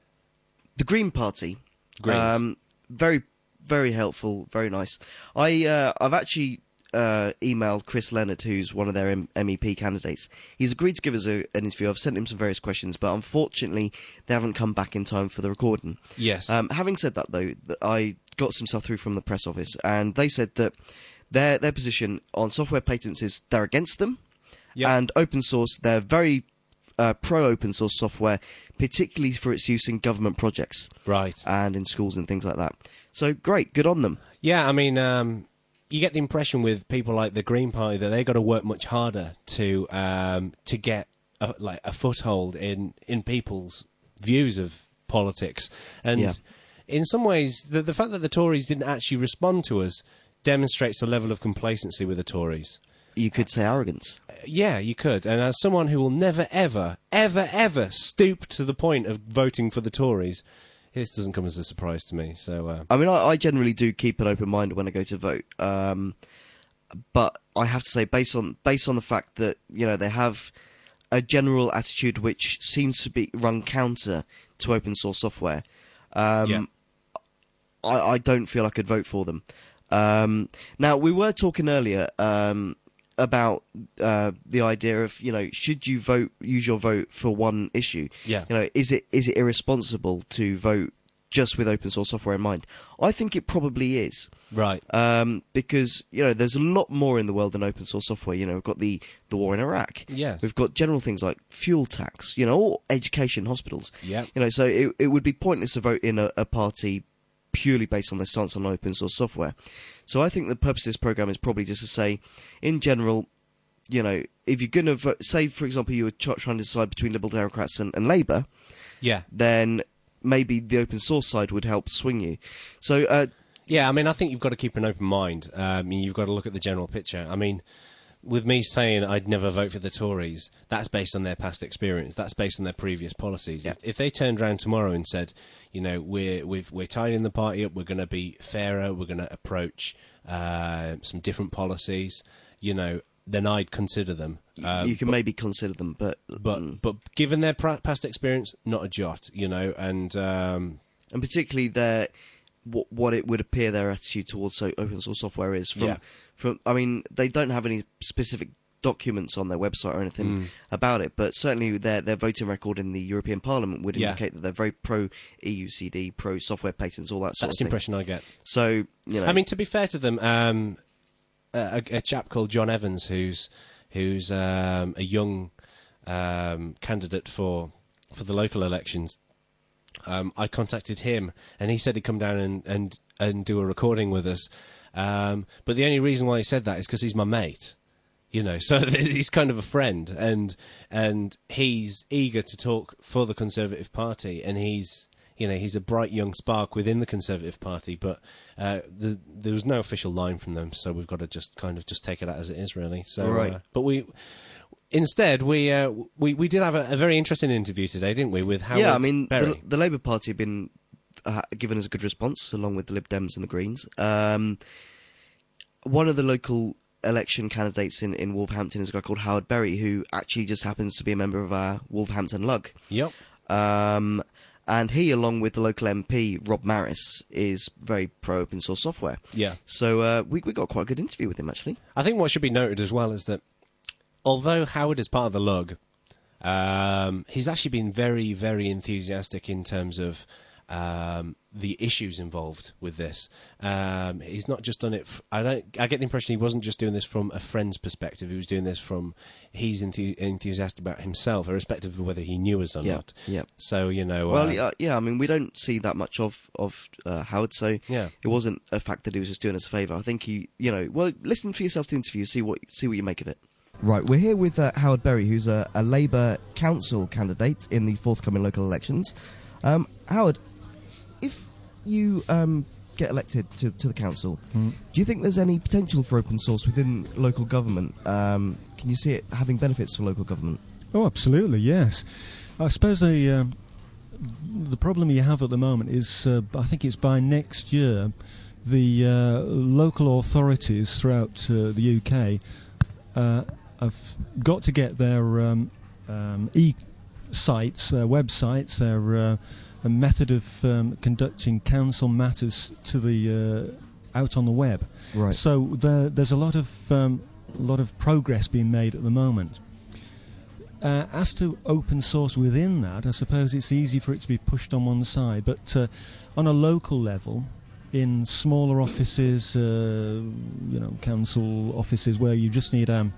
Speaker 2: the Green Party.
Speaker 1: Greens.
Speaker 2: Um, very, very helpful. Very nice. I uh, I've actually uh, emailed Chris Leonard, who's one of their M- MEP candidates. He's agreed to give us a, an interview. I've sent him some various questions, but unfortunately, they haven't come back in time for the recording.
Speaker 1: Yes.
Speaker 2: Um, having said that, though, th- I got some stuff through from the press office, and they said that their their position on software patents is they're against them,
Speaker 1: Yeah.
Speaker 2: and open source, they're very uh, pro open source software, particularly for its use in government projects
Speaker 1: Right.
Speaker 2: and in schools and things like that. So great, good on them.
Speaker 1: Yeah, I mean, um, you get the impression with people like the Green Party that they've got to work much harder to um, to get a, like a foothold in, in people's views of politics. And
Speaker 2: Yeah.
Speaker 1: in some ways, the, the fact that the Tories didn't actually respond to us demonstrates a level of complacency with the Tories.
Speaker 2: You could say arrogance.
Speaker 1: Yeah, you could. And as someone who will never, ever, ever, ever stoop to the point of voting for the Tories, this doesn't come as a surprise to me. So, uh,
Speaker 2: I mean, I, I generally do keep an open mind when I go to vote, um, but I have to say, based on based on the fact that you know they have a general attitude which seems to be run counter to open source software, um,
Speaker 1: Yeah.
Speaker 2: I, I don't feel I could vote for them. Um, now, we were talking earlier um, about uh, the idea of, you know, should you vote, use your vote for one issue?
Speaker 1: Yeah.
Speaker 2: You know, is it is it irresponsible to vote just with open source software in mind? I think it probably is.
Speaker 1: right.
Speaker 2: Um, because, you know, there's a lot more in the world than open source software. You know, we've got the, the war in Iraq.
Speaker 1: Yes.
Speaker 2: We've got general things like fuel tax, you know, or education, hospitals.
Speaker 1: Yeah.
Speaker 2: You know, so it, it would be pointless to vote in a, a party purely based on their stance on open source software. So I think the purpose of this program is probably just to say, in general, you know, if you're going to vote, say, for example, you were ch- trying to decide between Liberal Democrats and, and Labour,
Speaker 1: Yeah.
Speaker 2: then maybe the open source side would help swing you. So, uh,
Speaker 1: Yeah, I mean, I think you've got to keep an open mind. Um, you've got to look at the general picture. I mean, with me saying I'd never vote for the Tories, that's based on their past experience. That's based on their previous policies.
Speaker 2: Yeah.
Speaker 1: If, if they turned around tomorrow and said, you know, we're we've, we're tidying the party up, we're going to be fairer, we're going to approach uh, some different policies, you know, then I'd consider them. Um,
Speaker 2: you can
Speaker 1: but,
Speaker 2: maybe consider them, but
Speaker 1: but
Speaker 2: mm.
Speaker 1: but given their pra- past experience, not a jot, you know, and um,
Speaker 2: and particularly their what what it would appear their attitude towards so open source software is from
Speaker 1: Yeah.
Speaker 2: from. I mean, they don't have any specific documents on their website or anything
Speaker 1: Mm.
Speaker 2: about it, but certainly their their voting record in the European Parliament would
Speaker 1: Yeah.
Speaker 2: indicate that they're very pro E U C D, pro software patents, all that sort
Speaker 1: that's
Speaker 2: of
Speaker 1: the
Speaker 2: thing.
Speaker 1: impression I get.
Speaker 2: So you know,
Speaker 1: I mean, to be fair to them, um, a, a chap called John Evans, who's who's um, a young um, candidate for for the local elections, um, I contacted him, and he said he'd come down and, and, and do a recording with us. Um, but the only reason why he said that is because he's my mate. You know, so he's kind of a friend, and and he's eager to talk for the Conservative Party, and he's, you know, he's a bright young spark within the Conservative Party, but uh, the, there was no official line from them, so we've got to just kind of just take it out as it is, really. So,
Speaker 2: Right.
Speaker 1: uh, but we instead, we, uh, we we did have a, a very interesting interview today, didn't we, with Howard
Speaker 2: yeah, I mean,
Speaker 1: Berry?
Speaker 2: the, the Labour Party have been uh, given us a good response, along with the Lib Dems and the Greens. Um, one of the local election candidates in, in Wolverhampton is a guy called Howard Berry, who actually just happens to be a member of our Wolverhampton Lug.
Speaker 1: Yep.
Speaker 2: Um, and he, along with the local M P, Rob Maris, is very pro-open source software.
Speaker 1: Yeah.
Speaker 2: So uh, we, we got quite a good interview with him, actually.
Speaker 1: I think what should be noted as well is that although Howard is part of the Lug, um, he's actually been very, very enthusiastic in terms of um, the issues involved with this. Um, he's not just done it. F- I don't. I get the impression he wasn't just doing this from a friend's perspective. He was doing this from he's enthu- enthusiastic about himself, irrespective of whether he knew us or
Speaker 2: Yeah,
Speaker 1: not.
Speaker 2: yeah.
Speaker 1: So you know.
Speaker 2: Well,
Speaker 1: uh,
Speaker 2: yeah, yeah, I mean, we don't see that much of of uh, Howard, so
Speaker 1: Yeah.
Speaker 2: it wasn't a fact that he was just doing us a favour. I think he, you know, well, listen for yourself to the interview, see what see what you make of it. Right, we're here with uh, Howard Berry, who's a, a Labour council candidate in the forthcoming local elections. Um, Howard, if you um, get elected to, to the council,
Speaker 6: Mm.
Speaker 2: do you think there's any potential for open source within local government? Um, can you see it having benefits for local government?
Speaker 6: Oh, absolutely, yes. I suppose the um, the problem you have at the moment is, uh, I think it's by next year, the uh, local authorities throughout uh, the U K uh, have got to get their um, um, e-sites, their websites, their uh, a method of um, conducting council matters to the uh, out on the web.
Speaker 2: Right.
Speaker 6: So there, there's a lot of um, lot of progress being made at the moment. Uh, as to open source within that, I suppose it's easy for it to be pushed on one side, but uh, on a local level, in smaller offices, uh, you know, council offices where you just need um,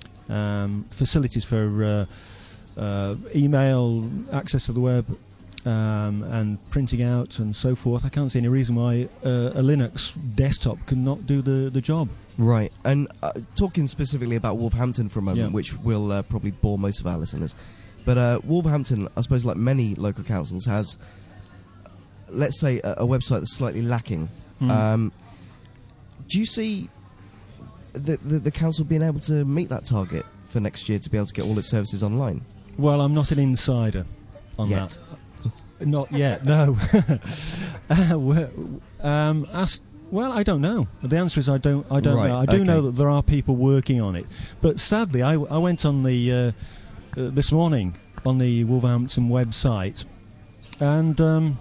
Speaker 6: um, facilities for uh, uh, email, access to the web, um, and printing out and so forth, I can't see any reason why uh, a Linux desktop could not do the, the job.
Speaker 2: Right, and uh, talking specifically about Wolverhampton for a moment,
Speaker 6: Yeah.
Speaker 2: which will uh, probably bore most of our listeners, but uh, Wolverhampton, I suppose like many local councils, has, let's say, a, a website that's slightly lacking.
Speaker 6: Mm.
Speaker 2: Um, do you see the, the, the council being able to meet that target for next year to be able to get all its services online?
Speaker 6: Well, I'm not an insider on
Speaker 2: Yet.
Speaker 6: that. Not yet, no. uh, well, um, asked, well, I don't know. The answer is I don't. I don't
Speaker 2: Right,
Speaker 6: know. I do
Speaker 2: okay.
Speaker 6: know that there are people working on it, but sadly, I, I went on the uh, uh, this morning on the Wolverhampton website, and um,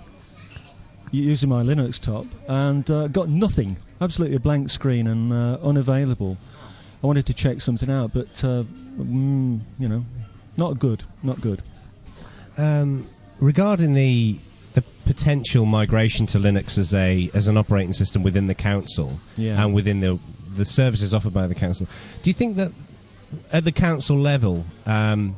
Speaker 6: using my Linux top, and uh, got nothing. Absolutely a blank screen and uh, unavailable. I wanted to check something out, but uh, mm, you know, not good. Not good.
Speaker 1: Um, regarding the the potential migration to Linux as a as an operating system within the council
Speaker 6: Yeah.
Speaker 1: and within the the services offered by the council, do you think that at the council level, um,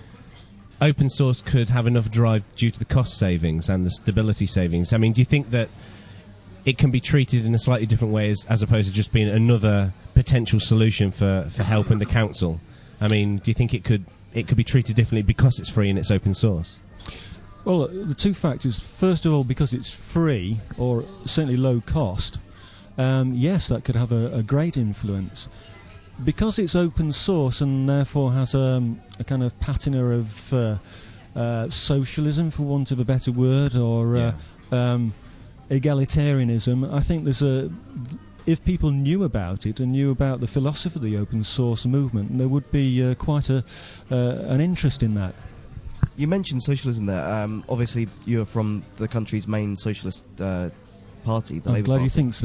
Speaker 1: open source could have enough drive due to the cost savings and the stability savings? I mean, do you think that it can be treated in a slightly different way as, as opposed to just being another potential solution for, for helping the council? I mean, do you think it could it could be treated differently because it's free and it's open source?
Speaker 6: Well, uh, the two factors. First of all, because it's free, or certainly low cost, um, yes, that could have a, a great influence. Because it's open source and therefore has um, a kind of patina of uh, uh, socialism, for want of a better word, or uh, um, egalitarianism, I think there's a... If people knew about it and knew about the philosophy of the open source movement, there would be uh, quite a uh, an interest in that.
Speaker 2: You mentioned socialism there. Um, obviously, you're from the country's main socialist uh, party, the
Speaker 6: I'm
Speaker 2: Labour
Speaker 6: glad
Speaker 2: Party.
Speaker 6: you think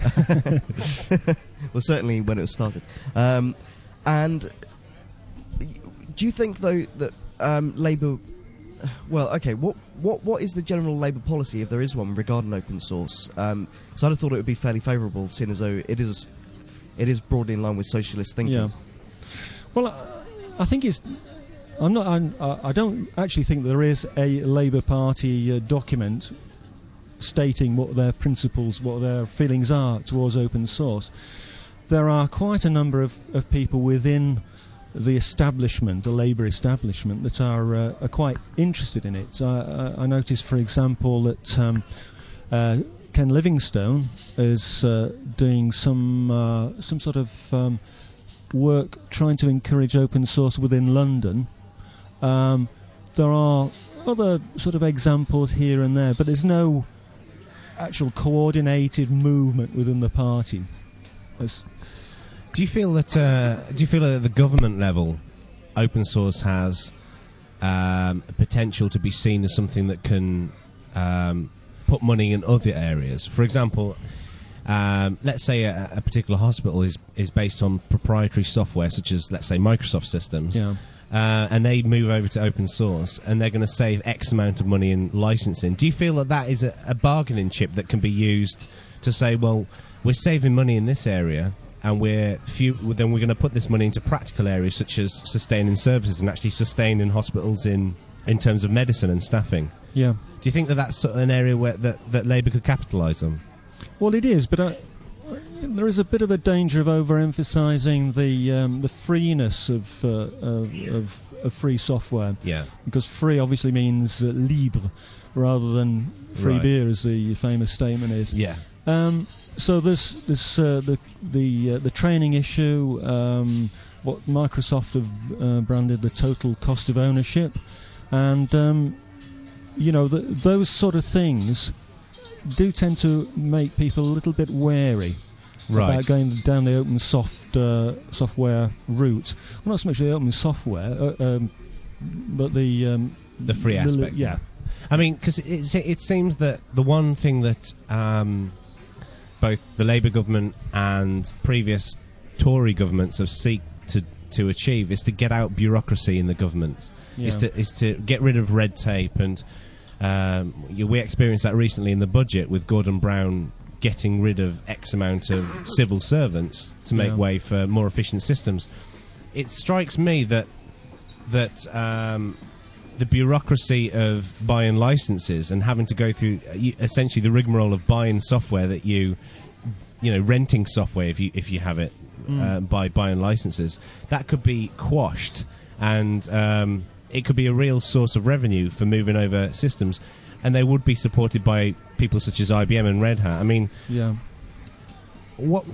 Speaker 6: so.
Speaker 2: Well, certainly when it was started. Um, and y- do you think, though, that um, Labour... Well, okay, what, what what is the general Labour policy, if there is one, regarding open source? Because I'd have thought it would be fairly favourable, seeing as though it is it is broadly in line with socialist thinking.
Speaker 6: Yeah. Well, I, I think it's... I'm not. I'm, I I don't actually think there is a Labour Party uh, document stating what their principles, what their feelings are towards open source. There are quite a number of, of people within the establishment, the Labour establishment, that are, uh, are quite interested in it. I, I, I noticed, for example, that um, uh, Ken Livingstone is uh, doing some uh, some sort of um, work trying to encourage open source within London. Um, there are other sort of examples here and there, but there's no actual coordinated movement within the party. As
Speaker 1: Do you feel that? Uh, do you feel that at the government level, open source has um, a potential to be seen as something that can um, put money in other areas? For example, um, let's say a, a particular hospital is is based on proprietary software, such as, let's say, Microsoft systems.
Speaker 6: yeah.
Speaker 1: Uh, and they move over to open source, and they're going to save X amount of money in licensing. Do you feel that that is a, a bargaining chip that can be used to say, well, we're saving money in this area, and we're few, then we're going to put this money into practical areas such as sustaining services and actually sustaining hospitals in, in terms of medicine and staffing?
Speaker 6: Yeah.
Speaker 1: Do you think that that's sort of an area where that, that Labour could capitalise on?
Speaker 6: Well, it is, but I, there is a bit of a danger of overemphasising the um, the freeness of, uh, of, of of free software.
Speaker 1: Yeah.
Speaker 6: Because free obviously means uh, libre, rather than free
Speaker 1: Right.
Speaker 6: beer, as the famous statement is.
Speaker 1: Yeah.
Speaker 6: Um, so there's this uh, the the uh, the training issue, um, what Microsoft have uh, branded the total cost of ownership, and um, you know the, those sort of things do tend to make people a little bit wary
Speaker 1: Right.
Speaker 6: about going down the open soft uh, software route. Well, not so much the open software, uh, um, but the um,
Speaker 1: The free aspect.
Speaker 6: yeah.
Speaker 1: I mean, because it, it seems that the one thing that um, both the Labour government and previous Tory governments have seek to, to achieve is to get out bureaucracy in the government.
Speaker 6: Yeah.
Speaker 1: Is to is to get rid of red tape, and um, you- we experienced that recently in the budget with Gordon Brown getting rid of X amount of civil servants to make
Speaker 6: Yeah.
Speaker 1: way for more efficient systems. It strikes me that that um, the bureaucracy of buying licenses and having to go through uh, you- essentially the rigmarole of buying software that you, you know, renting software if you if you have it uh, by buying licenses, that could be quashed, and um, it could be a real source of revenue for moving over systems, and they would be supported by people such as I B M and Red Hat. I mean,
Speaker 6: Yeah.
Speaker 1: what?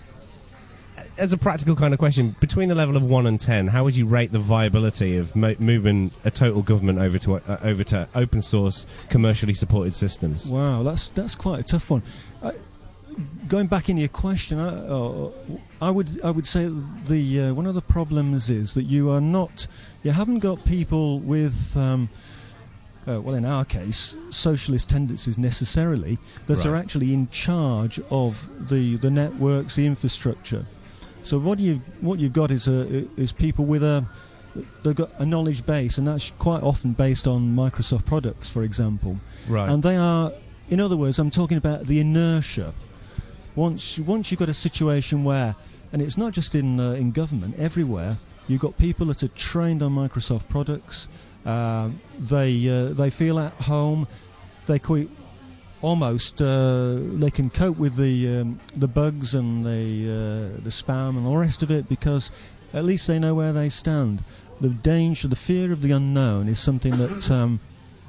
Speaker 1: As a practical kind of question, between the level of one and ten, how would you rate the viability of mo- moving a total government over to uh, over to open source, commercially supported systems?
Speaker 6: Wow, that's that's quite a tough one. Uh, going back into your question, I, uh, I would I would say the uh, one of the problems is that you are not you haven't got people with um, uh, well, in our case, socialist tendencies necessarily that are
Speaker 1: Right.
Speaker 6: actually in charge of the the networks, the infrastructure. So what you what you've got is a, is people with a they've got a knowledge base, and that's quite often based on Microsoft products, for example.
Speaker 1: Right.
Speaker 6: And they are, in other words, I'm talking about the inertia. Once once you've got a situation where, and it's not just in uh, in government, everywhere, you've got people that are trained on Microsoft products. Uh, they uh, they feel at home. They quite almost uh, they can cope with the um, the bugs and the uh, the spam and all the rest of it, because at least they know where they stand. The danger, the fear of the unknown, is something that um,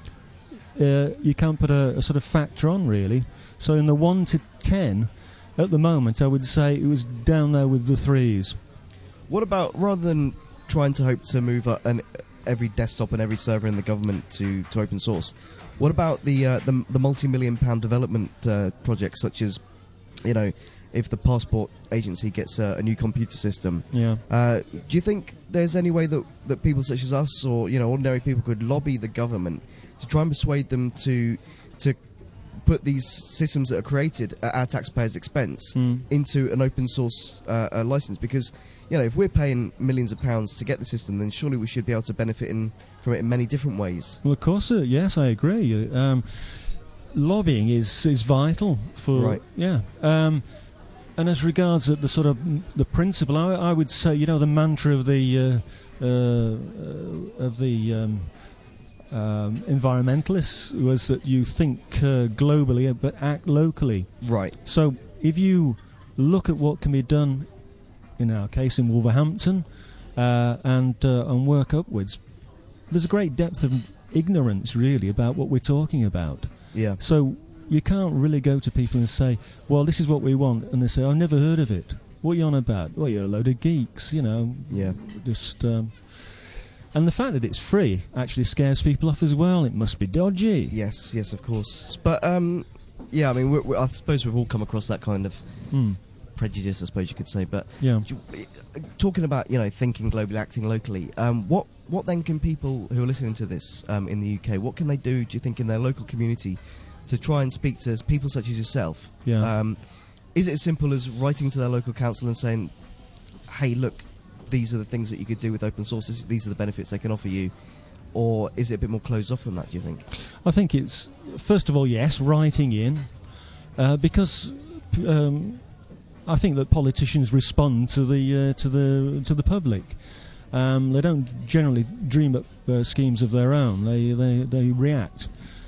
Speaker 6: uh, you can't put a, a sort of factor on, really. So in the one to ten, at the moment, I would say it was down there with the threes.
Speaker 2: What about, rather than trying to hope to move uh, an, every desktop and every server in the government to, to open source, what about the uh, the, the multi-million pound development uh, projects, such as, you know, if the Passport Agency gets a, a new computer system?
Speaker 6: Yeah.
Speaker 2: Uh, do you think there's any way that, that people such as us, or, you know, ordinary people, could lobby the government to try and persuade them to to put these systems that are created at our taxpayers' expense
Speaker 6: Mm.
Speaker 2: into an open source uh, uh, license? Because, you know, if we're paying millions of pounds to get the system, then surely we should be able to benefit in, from it in many different ways.
Speaker 6: Well, of course, uh, yes, I agree. Uh, Um, lobbying is is vital for
Speaker 2: Right.
Speaker 6: yeah. Um, and as regards the, the sort of mm, the principle, I, I would say, you know, the mantra of the uh, uh, uh, of the um, um, environmentalists was that you think uh, globally but act locally.
Speaker 2: Right.
Speaker 6: So if you look at what can be done, in our case in Wolverhampton, uh, and uh, and work upwards, there's a great depth of ignorance really about what we're talking about.
Speaker 2: Yeah.
Speaker 6: So you can't really go to people and say, well, this is what we want, and they say, I've never heard of it. what are you on about? Well, you're a load of geeks, you know.
Speaker 2: Yeah.
Speaker 6: Just, um, and the fact that it's free actually scares people off as well. It must be dodgy.
Speaker 2: Yes, yes, of course. But um, yeah, I mean, we're, we're, I suppose we've all come across that kind of
Speaker 6: Mm.
Speaker 2: prejudice, I suppose you could say. But
Speaker 6: Yeah.
Speaker 2: do you- talking about, you know, thinking globally, acting locally, um, what what then can people who are listening to this um, in the U K, what can they do, do you think, in their local community to try and speak to people such as yourself?
Speaker 6: Yeah.
Speaker 2: Um, is it as simple as writing to their local council and saying, hey, look, these are the things that you could do with open sources, these are the benefits they can offer you? Or is it a bit more closed off than that, do you think?
Speaker 6: I think it's, first of all, yes, writing in, uh, because um, I think that politicians respond to the uh, to the to the public. Um, they don't generally dream up uh, schemes of their own. They they they react.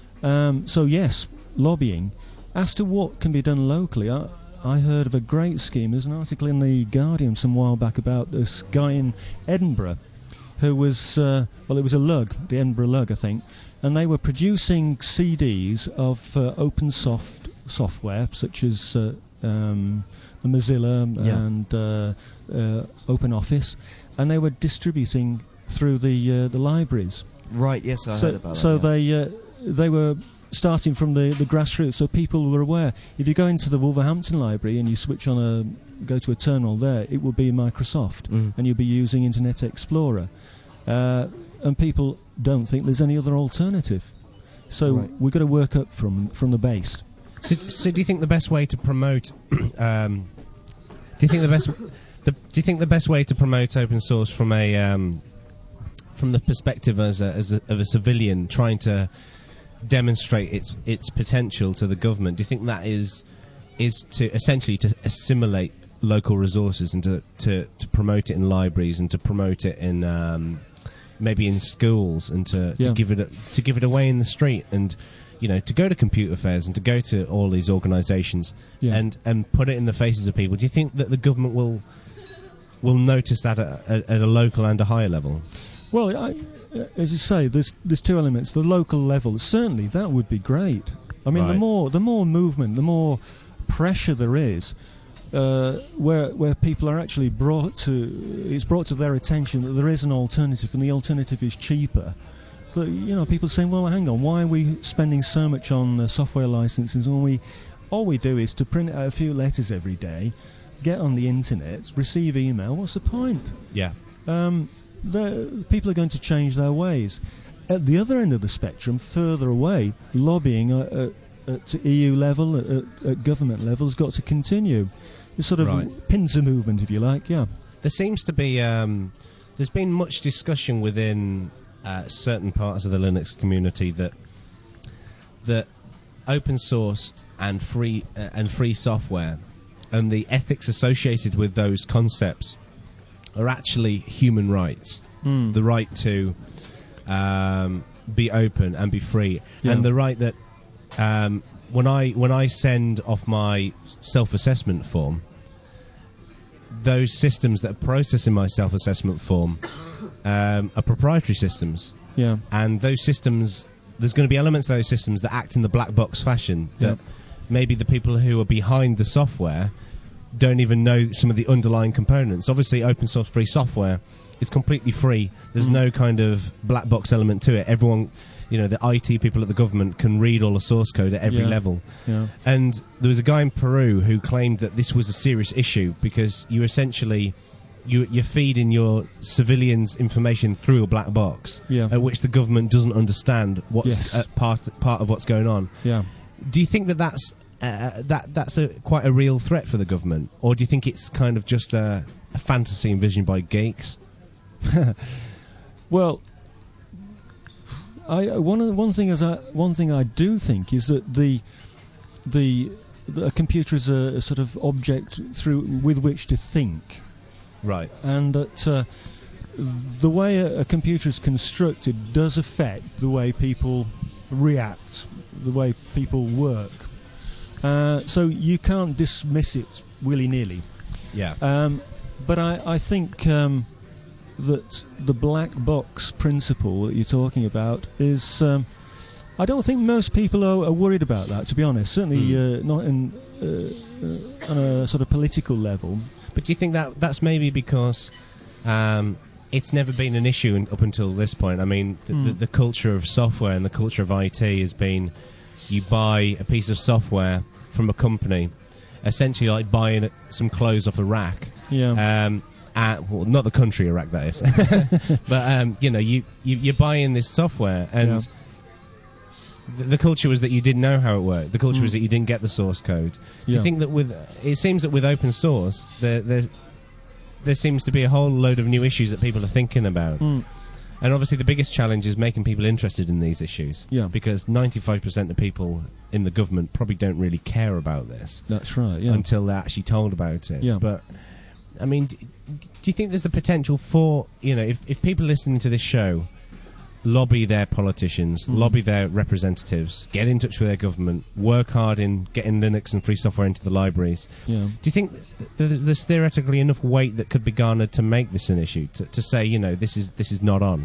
Speaker 6: Um, so yes, lobbying. As to what can be done locally, I, I heard of a great scheme. There's an article in the Guardian some while back about this guy in Edinburgh who was, uh, well, it was a lug, the Edinburgh Lug, I think, and they were producing C Ds of uh, open soft software such as uh, um, the Mozilla
Speaker 2: Yeah.
Speaker 6: and uh, uh, Open Office, and they were distributing through the uh, the libraries.
Speaker 2: Right, yes, I
Speaker 6: so
Speaker 2: heard about
Speaker 6: so
Speaker 2: that. yeah.
Speaker 6: they uh, they were starting from the, the grassroots, so people were aware. If you go into the Wolverhampton Library and you switch on a go to a terminal there, it will be Microsoft,
Speaker 2: Mm.
Speaker 6: and you'll be using Internet Explorer, uh, and people don't think there's any other alternative. So
Speaker 2: Right.
Speaker 6: we've got to work up from from the base.
Speaker 1: So, so do you think the best way to promote? Um, do you think the best? The, do you think the best way to promote open source from a um, from the perspective as a, as a, of a civilian trying to demonstrate its its potential to the government? Do you think that is is to essentially to assimilate local resources and to, to, to promote it in libraries and to promote it in um, maybe in schools and to,
Speaker 6: Yeah.
Speaker 1: to give it a, to give it away in the street and you know to go to computer fairs and to go to all these organisations
Speaker 6: Yeah.
Speaker 1: and and put it in the faces of people? Do you think that the government will will notice that at, at, at a local and a higher level?
Speaker 6: Well, I, uh, as you say, there's there's two elements. The local level, certainly, that would be great. I mean, the
Speaker 1: Right.
Speaker 6: more the more movement, the more pressure there is, uh, where where people are actually brought to, it's brought to their attention that there is an alternative, and the alternative is cheaper. So you know, people saying, "Well, hang on, why are we spending so much on uh, software licenses when we all we do is to print out a few letters every day, get on the internet, receive email? What's the point?"
Speaker 1: Yeah.
Speaker 6: Um, the people are going to change their ways. At the other end of the spectrum, further away, lobbying at, at, at E U level, at, at government level, has got to continue. It's sort of
Speaker 1: Right.
Speaker 6: pincer movement, if you like. Yeah,
Speaker 1: There seems to be um, there's been much discussion within uh, certain parts of the Linux community that that open source and free uh, and free software and the ethics associated with those concepts are actually human rights.
Speaker 6: Mm.
Speaker 1: The right to um, be open and be free,
Speaker 6: Yeah.
Speaker 1: and the right that um, when I when I send off my self-assessment form, those systems that are processing my self-assessment form um, are proprietary systems,
Speaker 6: yeah,
Speaker 1: and those systems, there's going to be elements of those systems that act in the black box fashion that
Speaker 6: Yeah.
Speaker 1: maybe the people who are behind the software don't even know some of the underlying components. Obviously, open source free software is completely free. There's
Speaker 6: Mm.
Speaker 1: no kind of black box element to it. Everyone, you know, the I T people at the government can read all the source code at every
Speaker 6: Yeah.
Speaker 1: level.
Speaker 6: yeah,
Speaker 1: And there was a guy in Peru who claimed that this was a serious issue because you essentially you, you're feeding your civilians information through a black box,
Speaker 6: Yeah.
Speaker 1: at which the government doesn't understand what's
Speaker 6: Yes.
Speaker 1: uh, part part of what's going on.
Speaker 6: yeah.
Speaker 1: Do you think that that's uh, that that's a quite a real threat for the government, or do you think it's kind of just a, a fantasy envisioned by geeks?
Speaker 6: Well, I uh, one of the, one thing is I, one thing I do think is that the the, the a computer is a, a sort of object through with which to think,
Speaker 1: Right.
Speaker 6: and that uh, the way a, a computer is constructed does affect the way people react, the way people work. Uh, so you can't dismiss it willy-nilly.
Speaker 1: Yeah.
Speaker 6: Um, but I, I think um, that the black box principle that you're talking about is... Um, I don't think most people are, are worried about that, to be honest. Certainly
Speaker 1: Mm.
Speaker 6: uh, not in, uh, uh, on a sort of political level.
Speaker 1: But do you think that that's maybe because um, it's never been an issue in, up until this point? I mean, the,
Speaker 6: Mm.
Speaker 1: the, the culture of software and the culture of I T has been you buy a piece of software from a company, essentially like buying some clothes off a rack.
Speaker 6: Yeah.
Speaker 1: Um, at, well, not the country Iraq, that is. But, um, you know, you, you, you're buying this software and...
Speaker 6: Yeah.
Speaker 1: The, the culture was that you didn't know how it worked. The culture
Speaker 6: Mm.
Speaker 1: was that you didn't get the source code. Do
Speaker 6: Yeah.
Speaker 1: you think that with it seems that with open source there there there seems to be a whole load of new issues that people are thinking about,
Speaker 6: Mm.
Speaker 1: and obviously the biggest challenge is making people interested in these issues.
Speaker 6: Yeah.
Speaker 1: Because ninety-five percent of people in the government probably don't really care about this
Speaker 6: That's right. Yeah.
Speaker 1: until they're actually told about it.
Speaker 6: Yeah.
Speaker 1: But I mean, do, do you think there's the potential for, you know, if if people listening to this show lobby their politicians,
Speaker 6: Mm.
Speaker 1: lobby their representatives, get in touch with their government, work hard in getting Linux and free software into the libraries.
Speaker 6: Yeah.
Speaker 1: Do you think th- th- there's theoretically enough weight that could be garnered to make this an issue, to, to say, you know, this is this is not on?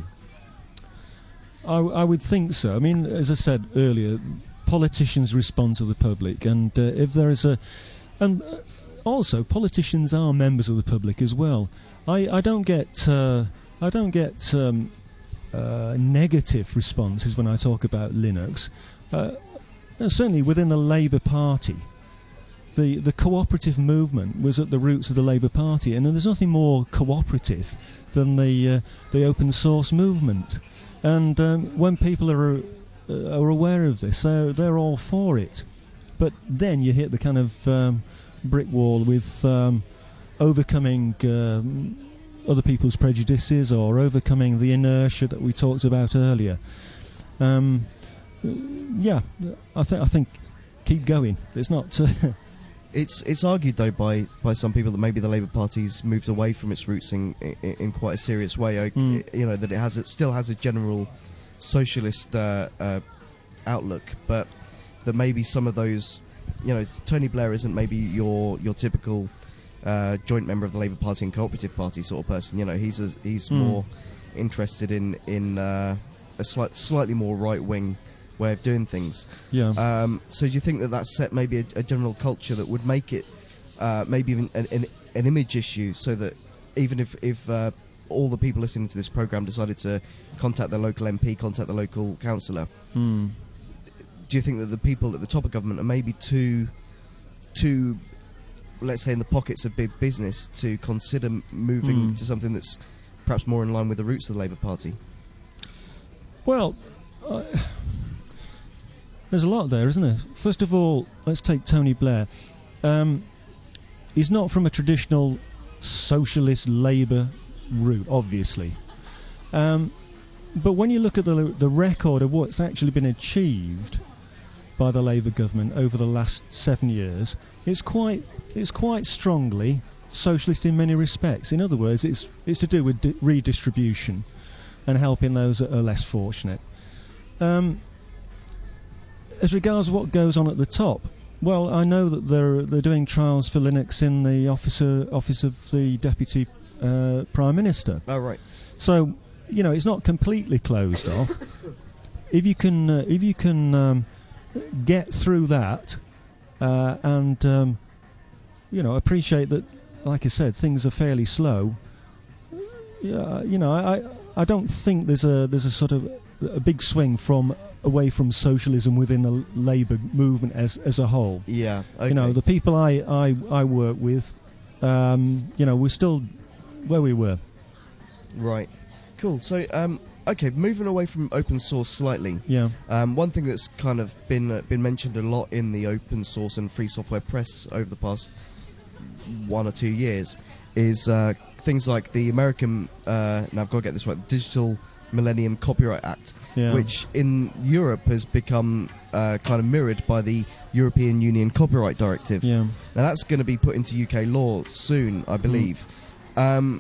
Speaker 6: I, I would think so. I mean, as I said earlier, politicians respond to the public, and uh, if there is a, and uh, also politicians are members of the public as well. I, I don't get uh, I don't get um, uh, negative responses when I talk about Linux. Uh, certainly within the Labour Party, the the cooperative movement was at the roots of the Labour Party, and there's nothing more cooperative than the uh, the open source movement. And um, when people are uh, are aware of this, they're, they're all for it. But then you hit the kind of um, brick wall with um, overcoming um, other people's prejudices or overcoming the inertia that we talked about earlier. Um, yeah, I think I think keep going. It's not. Uh,
Speaker 2: It's it's argued though by, by some people that maybe the Labour Party's moved away from its roots in in, in quite a serious way. I,
Speaker 6: Mm.
Speaker 2: You know that it has it still has a general socialist uh, uh, outlook, but that maybe some of those, you know, Tony Blair isn't maybe your your typical uh, joint member of the Labour Party and Cooperative Party sort of person. You know, he's a, he's
Speaker 6: Mm.
Speaker 2: more interested in in uh, a slight, slightly more right wing way of doing things.
Speaker 6: yeah.
Speaker 2: Um, so do you think that that's set maybe a, a general culture that would make it uh, maybe even an, an, an image issue, so that even if, if uh, all the people listening to this programme decided to contact their local M P, contact the local councillor,
Speaker 6: Mm.
Speaker 2: do you think that the people at the top of government are maybe too, too, let's say, in the pockets of big business to consider m- moving
Speaker 6: Mm.
Speaker 2: to something that's perhaps more in line with the roots of the Labour Party?
Speaker 6: Well, uh, there's a lot there, isn't there? First of all, let's take Tony Blair. Um, he's not from a traditional socialist Labour route, obviously. Um, but when you look at the the record of what's actually been achieved by the Labour government over the last seven years, it's quite it's quite strongly socialist in many respects. In other words, it's it's to do with di- redistribution and helping those that are less fortunate. Um, as regards what goes on at the top, well, I know that they're they're doing trials for Linux in the officer office of the Deputy uh, Prime Minister.
Speaker 2: Oh, right.
Speaker 6: So, you know, it's not completely closed off. If you can, uh, if you can um, get through that, uh, and um, you know, appreciate that, like I said, things are fairly slow. Yeah, you know, I I don't think there's a there's a sort of a big swing from away from socialism within the Labour movement as as a whole.
Speaker 2: Yeah. Okay.
Speaker 6: You know, the people I I, I work with, um, you know, we're still where we were.
Speaker 2: Right. Cool. So, um, okay, moving away from open source slightly.
Speaker 6: Yeah.
Speaker 2: Um, one thing that's kind of been uh, been mentioned a lot in the open source and free software press over the past one or two years is uh, things like the American, uh, now I've got to get this right, the Digital Millennium Copyright Act,
Speaker 6: Yeah.
Speaker 2: which in Europe has become uh, kind of mirrored by the European Union Copyright Directive.
Speaker 6: Yeah.
Speaker 2: Now that's going to be put into U K law soon, I believe. Um,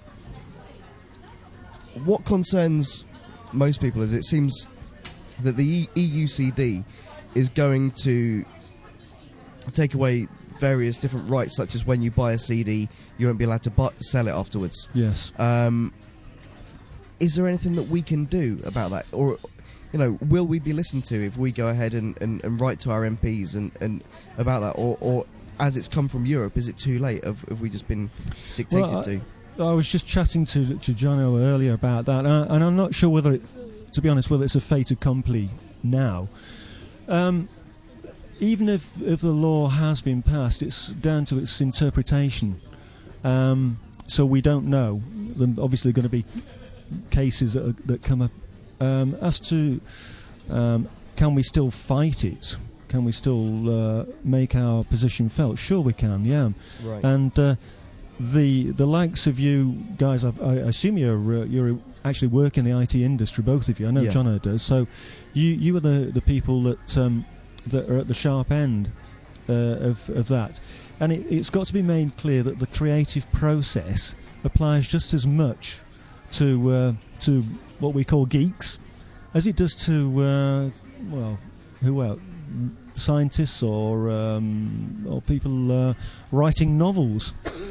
Speaker 2: what concerns most people is it seems that the E U C D is going to take away various different rights, such as when you buy a C D, you won't be allowed to bu- sell it afterwards.
Speaker 6: Yes.
Speaker 2: Um, is there anything that we can do about that? Or, you know, will we be listened to if we go ahead and, and, and write to our M Ps and, and about that? Or, or as it's come from Europe, is it too late? Have, have we just been dictated
Speaker 6: Well, I-
Speaker 2: to?
Speaker 6: I was just chatting to to Jono earlier about that, uh, and I'm not sure whether, it, to be honest, whether it's a fait accompli now. Um, even if if the law has been passed, it's down to its interpretation. Um, so we don't know. There are obviously going to be cases that, are, that come up. Um, as to um, can we still fight it? Can we still uh, make our position felt? Sure, we can. Yeah,
Speaker 2: Right.
Speaker 6: and. Uh, The the likes of you guys, I, I assume you're uh, you're actually work in the I T industry, both of you. I know
Speaker 2: Yeah.
Speaker 6: Jono does. So you you are the, the people that um, that are at the sharp end uh, of of that, and it, it's got to be made clear that the creative process applies just as much to uh, to what we call geeks as it does to uh, well, who else? Scientists or um, or people uh, writing novels.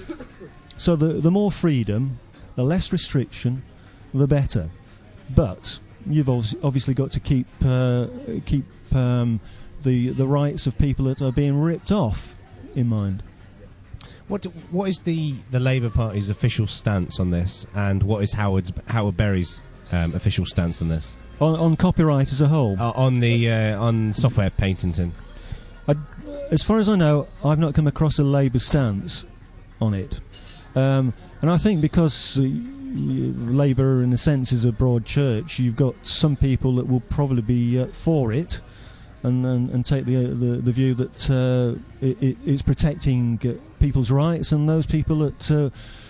Speaker 6: So the the more freedom, the less restriction, the better. But you've obvi- obviously got to keep uh, keep um, the the rights of people that are being ripped off in mind.
Speaker 1: What do, what is the, the Labour Party's official stance on this, and what is Howard's Howard Berry's um, official stance on this?
Speaker 6: On, on copyright as a whole,
Speaker 1: Uh, on the uh, on software patenting.
Speaker 6: I, as far as I know, I've not come across a Labour stance on it. Um, and I think because uh, Labour, in a sense, is a broad church, you've got some people that will probably be uh, for it and, and, and take the, uh, the the view that uh, it, it, it's protecting uh, people's rights, and those people that, uh,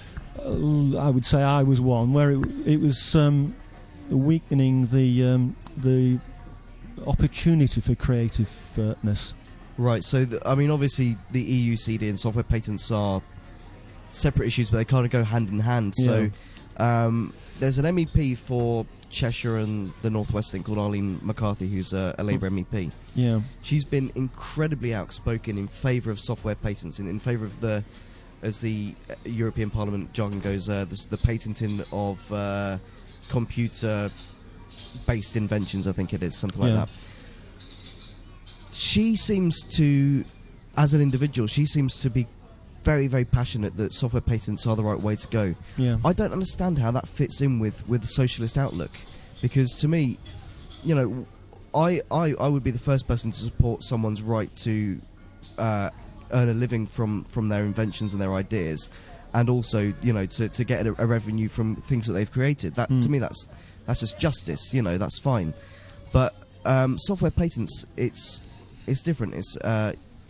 Speaker 6: uh, I would say I was one, where it, it was um, weakening the, um, the opportunity for creativeness.
Speaker 2: Right, so, the, I mean, obviously the E U C D and software patents are separate issues, but they kind of go hand in hand. So um, there's an M E P for Cheshire and the North West thing called Arlene McCarthy, who's a, a Labour M E P.
Speaker 6: Yeah.
Speaker 2: She's been incredibly outspoken in favour of software patents, in, in favour of the, as the European Parliament jargon goes, uh, the, the patenting of uh, computer-based inventions, I think it is, something like
Speaker 6: Yeah.
Speaker 2: that. She seems to, as an individual, she seems to be very, very passionate that software patents are the right way to go.
Speaker 6: Yeah.
Speaker 2: I don't understand how that fits in with, with the socialist outlook, because to me, you know, I, I, I would be the first person to support someone's right to uh, earn a living from, from their inventions and their ideas, and also, you know, to, to get a, a revenue from things that they've created. That
Speaker 6: Mm.
Speaker 2: to me, that's that's just justice. You know, that's fine. But um, software patents, it's it's different. It's uh,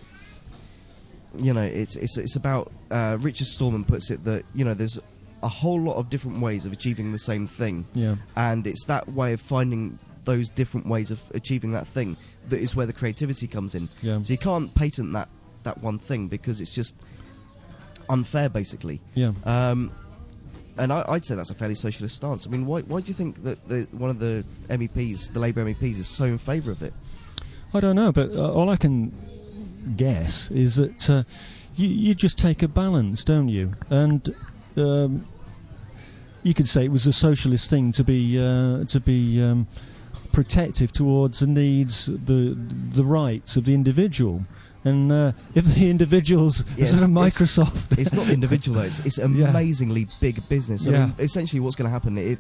Speaker 2: you know, it's it's it's about uh, Richard Stallman puts it that, you know, there's a whole lot of different ways of achieving the same thing,
Speaker 6: Yeah.
Speaker 2: and it's that way of finding those different ways of achieving that thing that is where the creativity comes in.
Speaker 6: Yeah.
Speaker 2: So you can't patent that that one thing because it's just unfair, basically.
Speaker 6: Yeah.
Speaker 2: Um, and I, I'd say that's a fairly socialist stance. I mean, why why do you think that the, one of the M E Ps, the Labour M E Ps, is so in favour of it?
Speaker 6: I don't know, but uh, all I can guess is that uh, you, you just take a balance, don't you? And um, you could say it was a socialist thing to be uh, to be um, protective towards the needs, the the rights of the individual. And uh, if the individuals,
Speaker 2: Yes,
Speaker 6: sort of
Speaker 2: it's-
Speaker 6: Microsoft,
Speaker 2: It's not individual, though. It's, it's
Speaker 6: Yeah.
Speaker 2: amazingly big business. I
Speaker 6: Yeah.
Speaker 2: mean, essentially, what's going to happen if,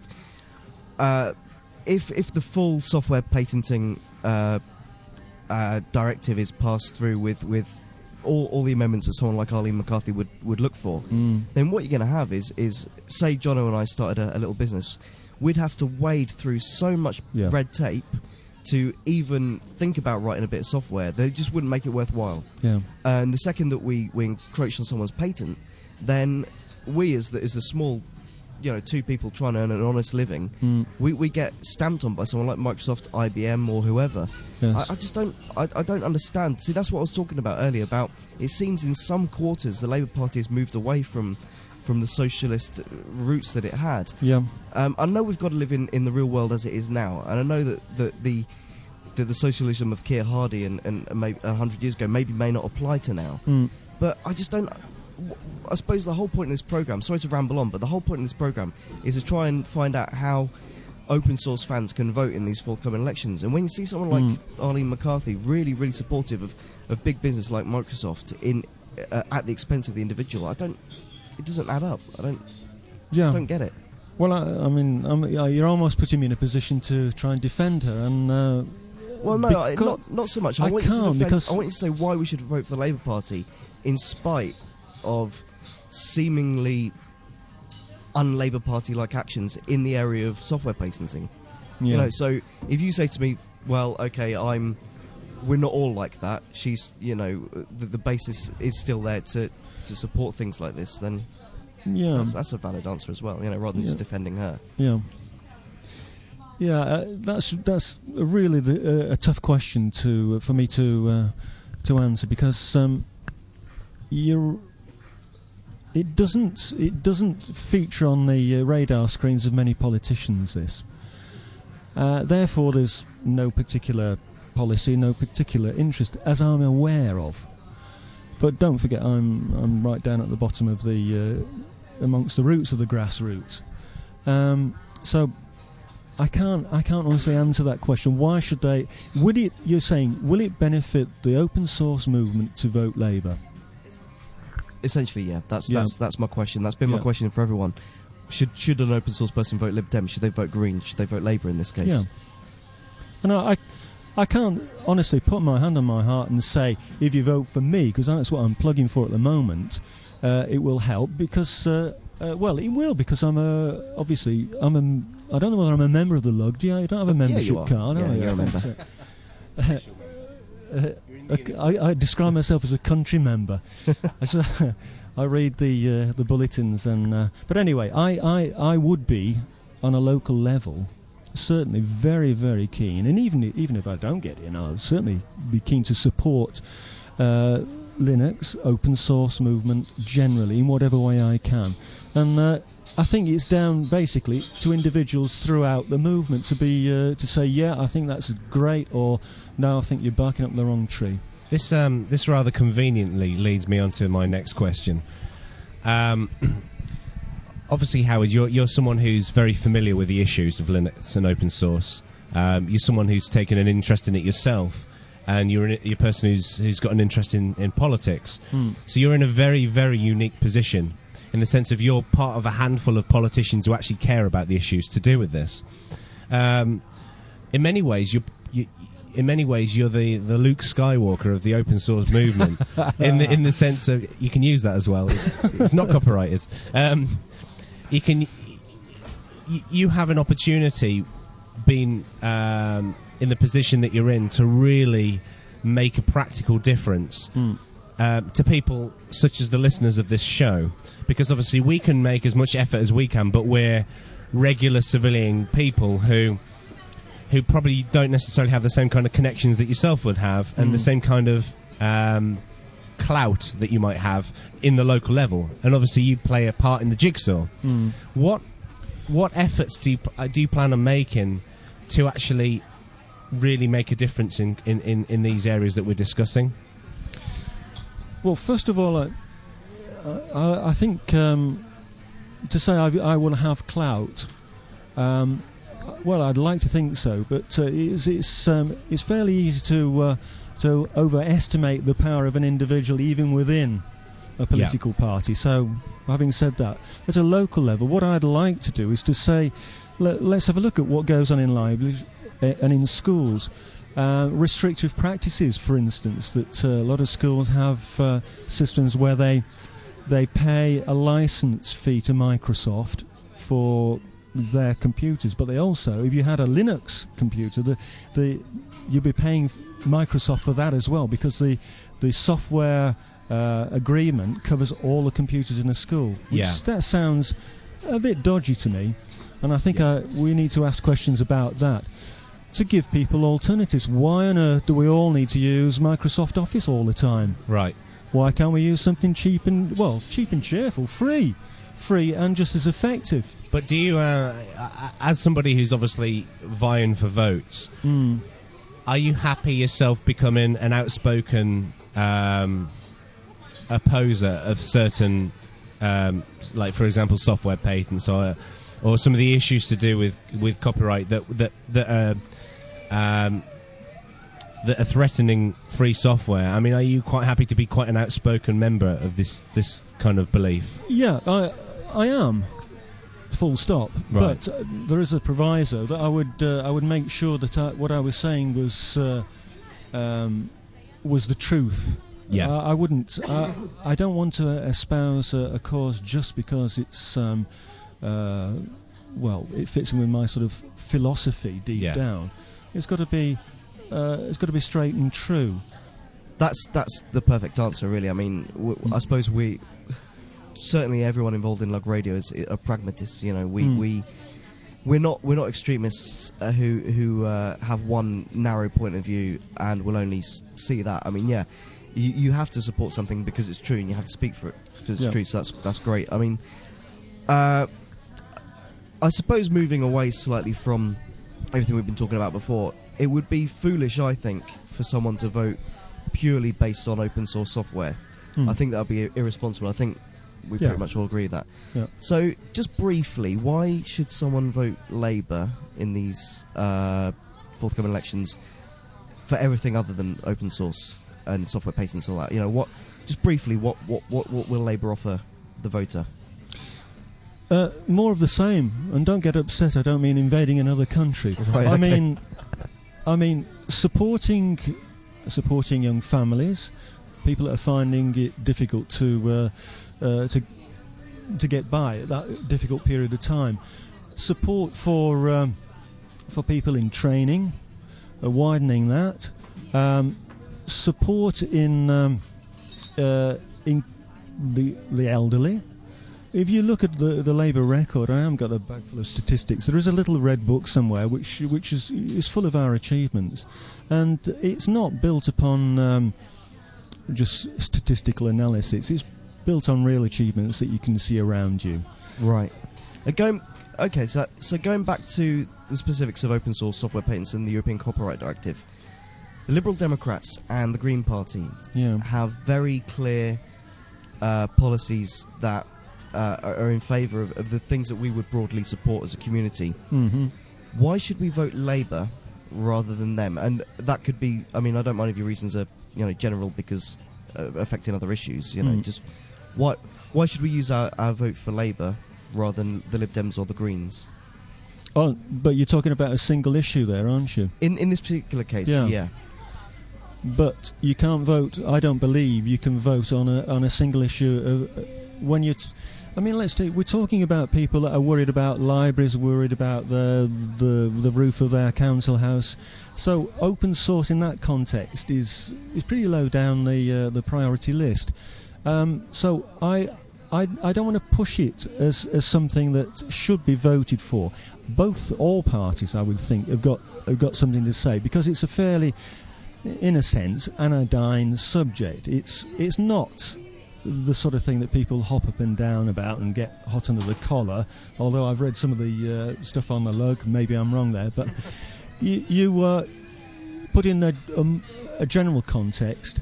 Speaker 2: uh, if if the full software patenting uh, uh, directive is passed through with with all, all the amendments that someone like Arlene McCarthy would, would look for,
Speaker 6: Mm.
Speaker 2: then what you're going to have is is say Jono and I started a, a little business, we'd have to wade through so much
Speaker 6: Yeah.
Speaker 2: red tape to even think about writing a bit of software that it just wouldn't make it worthwhile.
Speaker 6: yeah,
Speaker 2: And the second that we, we encroach on someone's patent, then we, as the, as the small, you know, two people trying to earn an honest living,
Speaker 6: mm.
Speaker 2: we, we get stamped on by someone like Microsoft, I B M, or whoever.
Speaker 6: yes.
Speaker 2: I, I just don't, I, I don't understand. See, that's what I was talking about earlier. About it seems in some quarters the Labour Party has moved away from, from the socialist roots that it had.
Speaker 6: yeah,
Speaker 2: Um, I know we've got to live in, in the real world as it is now, and I know that, that the that the socialism of Keir Hardie and, and, and maybe a hundred years ago maybe may not apply to now.
Speaker 6: mm.
Speaker 2: But I just don't. I suppose the whole point of this program. Sorry to ramble on, but the whole point of this program is to try and find out how open source fans can vote in these forthcoming elections. And when you see someone like
Speaker 6: Mm.
Speaker 2: Arlene McCarthy, really, really supportive of, of big business like Microsoft in uh, at the expense of the individual. I don't. It doesn't add up. I don't.
Speaker 6: Yeah.
Speaker 2: Just don't get it.
Speaker 6: Well, I, I mean, I'm, uh, you're almost putting me in a position to try and defend her, and uh,
Speaker 2: Well, no, I,
Speaker 6: Becau-
Speaker 2: not not so much. I,
Speaker 6: I
Speaker 2: want you to
Speaker 6: can't,
Speaker 2: defend,
Speaker 6: because-
Speaker 2: I want you to say why we should vote for the Labour Party, in spite of seemingly un-Labour Party-like actions in the area of software patenting.
Speaker 6: yeah.
Speaker 2: You know, so if you say to me, "Well, okay, I'm," we're not all like that. She's, you know, the, the basis is still there to to support things like this. Then
Speaker 6: yeah.
Speaker 2: that's, that's a valid answer as well. You know, rather than just
Speaker 6: Yeah.
Speaker 2: defending her.
Speaker 6: Yeah, yeah. Uh, that's that's really the, uh, a tough question to uh, for me to uh, to answer, because um, you're. It doesn't. It doesn't feature on the uh, radar screens of many politicians. This. Uh, therefore, there's no particular policy, no particular interest, as I'm aware of. But don't forget, I'm I'm right down at the bottom of the uh, amongst the roots of the grassroots. Um, so I can't I can't honestly answer that question. Why should they? Would it? You're saying, will it benefit the open source movement to vote Labour?
Speaker 2: Essentially, yeah. That's
Speaker 6: Yeah.
Speaker 2: that's that's my question. That's been my
Speaker 6: Yeah.
Speaker 2: question for everyone. Should should an open source person vote Lib Dem? Should they vote Green? Should they vote Labour in this case?
Speaker 6: Yeah. And I, I, I can't honestly put my hand on my heart and say, if you vote for me, because that's what I'm plugging for at the moment, uh, it will help, because, uh, uh, well, it will, because I'm a, obviously, I'm a, I don't know whether I'm a member of the Lug. Do you? I don't have a membership
Speaker 2: are.
Speaker 6: card.
Speaker 2: Yeah,
Speaker 6: don't I?
Speaker 2: you're a
Speaker 6: I think
Speaker 2: member.
Speaker 6: so. Uh, uh, I, I describe myself as a country member. I, s- I read the uh, the bulletins, and uh, but anyway, I, I, I would be on a local level certainly very very keen, and even even if I don't get in, I'll certainly be keen to support uh, Linux open source movement generally in whatever way I can, and. Uh, I think it's down basically to individuals throughout the movement to be uh, to say, yeah, I think that's great, or no, I think you're barking up the wrong tree.
Speaker 1: This um, this rather conveniently leads me on to my next question. Um, obviously, Howard, you're you're someone who's very familiar with the issues of Linux and open source. Um, you're someone who's taken an interest in it yourself, and you're, an, you're a person who's who's got an interest in, in politics.
Speaker 6: Hmm.
Speaker 1: So you're in a very very unique position, in the sense of you're part of a handful of politicians who actually care about the issues to do with this. Um, in many ways, you're, you, in many ways, you're the, the Luke Skywalker of the open source movement. in the in the sense of, you can use that as well. It's, it's not copyrighted. Um, you can you, you have an opportunity, being um, in the position that you're in, to really make a practical difference.
Speaker 6: Mm.
Speaker 1: Um, to people such as the listeners of this show, because obviously we can make as much effort as we can, but we're regular civilian people who who probably don't necessarily have the same kind of connections that yourself would have, and
Speaker 6: Mm.
Speaker 1: the same kind of um, clout that you might have in the local level. And obviously you play a part in the jigsaw.
Speaker 6: Mm.
Speaker 1: What what efforts do you, uh, do you plan on making to actually really make a difference in, in, in, in these areas that we're discussing?
Speaker 6: Well, first of all, I, I, I think um, to say I, I will have clout, um, well, I'd like to think so, but uh, it's it's, um, it's fairly easy to uh, to overestimate the power of an individual even within a political party. So, having said that, at a local level, what I'd like to do is to say, let, let's have a look at what goes on in libraries uh, and in schools. Uh, restrictive practices, for instance, that uh, a lot of schools have uh, systems where they they pay a license fee to Microsoft for their computers, but they also, if you had a Linux computer, the the you'd be paying Microsoft for that as well, because the the software uh, agreement covers all the computers in a school. Which
Speaker 1: Yeah.
Speaker 6: That sounds a bit dodgy to me, and I think
Speaker 1: Yeah.
Speaker 6: uh, we need to ask questions about that, to give people alternatives. Why on earth do we all need to use Microsoft Office all the time?
Speaker 1: Right.
Speaker 6: Why can't we use something cheap and, well, cheap and cheerful, free, free and just as effective?
Speaker 1: But do you, uh, as somebody who's obviously vying for votes,
Speaker 6: Mm.
Speaker 1: are you happy yourself becoming an outspoken um, opposer of certain, um, like for example, software patents, or or some of the issues to do with, with copyright that that that uh, um, that are threatening free software. I mean, are you quite happy to be quite an outspoken member of this this kind of belief?
Speaker 6: Yeah, I I am. Full stop.
Speaker 1: Right.
Speaker 6: But uh, there is a proviso that I would uh, I would make sure that I, what I was saying was uh, um, was the truth.
Speaker 1: Yeah.
Speaker 6: Uh, I wouldn't. Uh, I don't want to espouse a, a cause just because it's um, uh, well, it fits in with my sort of philosophy deep
Speaker 1: Yeah.
Speaker 6: down. It's got to be uh, it's got to be straight and true.
Speaker 2: That's that's the perfect answer, really. I mean, w- I suppose we certainly everyone involved in Lug Radio is are pragmatists. You know, we
Speaker 6: Mm.
Speaker 2: we we're not we're not extremists uh, who who uh, have one narrow point of view and will only s- see that. I mean, yeah, you you have to support something because it's true, and you have to speak for it because it's
Speaker 6: Yeah.
Speaker 2: true. So that's that's great. I mean, uh, I suppose moving away slightly from everything we've been talking about before, it would be foolish, I think, for someone to vote purely based on open source software.
Speaker 6: Mm.
Speaker 2: I think that would be irresponsible. I think we
Speaker 6: Yeah.
Speaker 2: pretty much all agree with that.
Speaker 6: Yeah.
Speaker 2: So, just briefly, why should someone vote Labour in these uh, forthcoming elections for everything other than open source and software patents and all that? You know, what? Just briefly, what what what, what will Labour offer the voter?
Speaker 6: Uh, more of the same, and don't get upset. I don't mean invading another country.
Speaker 2: Right,
Speaker 6: I
Speaker 2: okay.
Speaker 6: mean, I mean supporting supporting young families, people that are finding it difficult to uh, uh, to to get by at that difficult period of time. Support for um, for people in training, uh, widening that. Um, support in um, uh, in the the elderly. If you look at the the Labour record, I haven't got a bag full of statistics. There is a little red book somewhere which which is is full of our achievements, and it's not built upon um, just statistical analysis. It's built on real achievements that you can see around you.
Speaker 2: Right. Uh, going. Okay. So so going back to the specifics of open source software patents and the European Copyright Directive, the Liberal Democrats and the Green Party
Speaker 6: Yeah.
Speaker 2: have very clear uh, policies that uh, are are in favour of, of the things that we would broadly support as a community.
Speaker 6: Mm-hmm.
Speaker 2: Why should we vote Labour rather than them? And that could be, I mean, I don't mind if your reasons are, you know, general because uh, affecting other issues, you know,
Speaker 6: Mm.
Speaker 2: just why, why should we use our, our vote for Labour rather than the Lib Dems or the Greens?
Speaker 6: Oh, but you're talking about a single issue there, aren't you?
Speaker 2: In in this particular case,
Speaker 6: Yeah.
Speaker 2: yeah.
Speaker 6: But you can't vote. I don't believe you can vote on a on a single issue of, uh, when you. T- I mean, let's take. We're talking about people that are worried about libraries, worried about the the the roof of their council house. So open source in that context is is pretty low down the uh, the priority list. Um, so I. I, I don't want to push it as, as something that should be voted for. Both, all parties, I would think, have got have got something to say because it's a fairly, in a sense, anodyne subject. It's it's not the sort of thing that people hop up and down about and get hot under the collar. Although I've read some of the uh, stuff on the lug, maybe I'm wrong there. But you, you uh, put in a, um, a general context.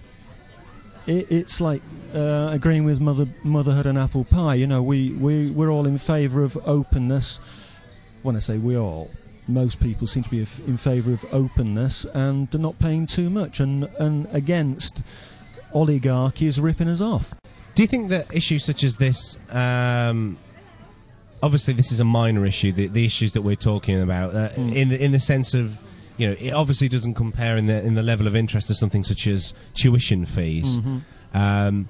Speaker 6: It, it's like uh, agreeing with mother, motherhood and apple pie. You know, we, we, we're all in favour of openness. When I say we all, most people seem to be f- in favour of openness and not paying too much and, and against oligarchies ripping us off.
Speaker 1: Do you think that issues such as this, um, obviously this is a minor issue, the, the issues that we're talking about, uh,
Speaker 6: Mm.
Speaker 1: in in the sense of, you know, it obviously doesn't compare in the in the level of interest to something such as tuition fees.
Speaker 6: Mm-hmm.
Speaker 1: Um,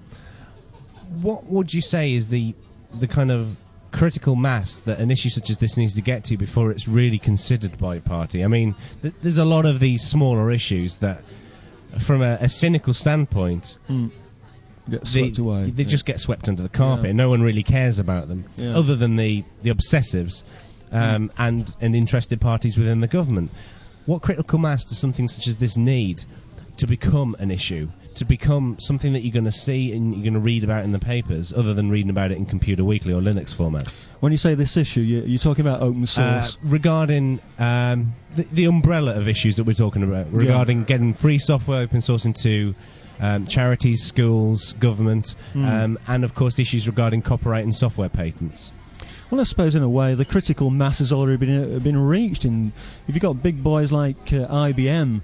Speaker 1: what would you say is the the kind of critical mass that an issue such as this needs to get to before it's really considered by a party? I mean, th- there's a lot of these smaller issues that, from a, a cynical standpoint,
Speaker 6: Mm. Get
Speaker 1: they,
Speaker 6: swept away.
Speaker 1: they
Speaker 6: yeah.
Speaker 1: just get swept under the carpet.
Speaker 6: Yeah.
Speaker 1: No one really cares about them,
Speaker 6: Yeah.
Speaker 1: other than the, the obsessives um, and, and interested parties within the government. What critical mass does something such as this need to become an issue, to become something that you're going to see and you're going to read about in the papers, other than reading about it in Computer Weekly or Linux format?
Speaker 6: When you say this issue, you, you're talking about open
Speaker 1: Uh,
Speaker 6: source.
Speaker 1: regarding um, the, the umbrella of issues that we're talking about, regarding getting free software open source into um, charities, schools, government,
Speaker 6: Mm.
Speaker 1: um, and of course issues regarding copyright and software patents.
Speaker 6: Well, I suppose in a way the critical mass has already been uh, been reached. In if you've got big boys like uh, I B M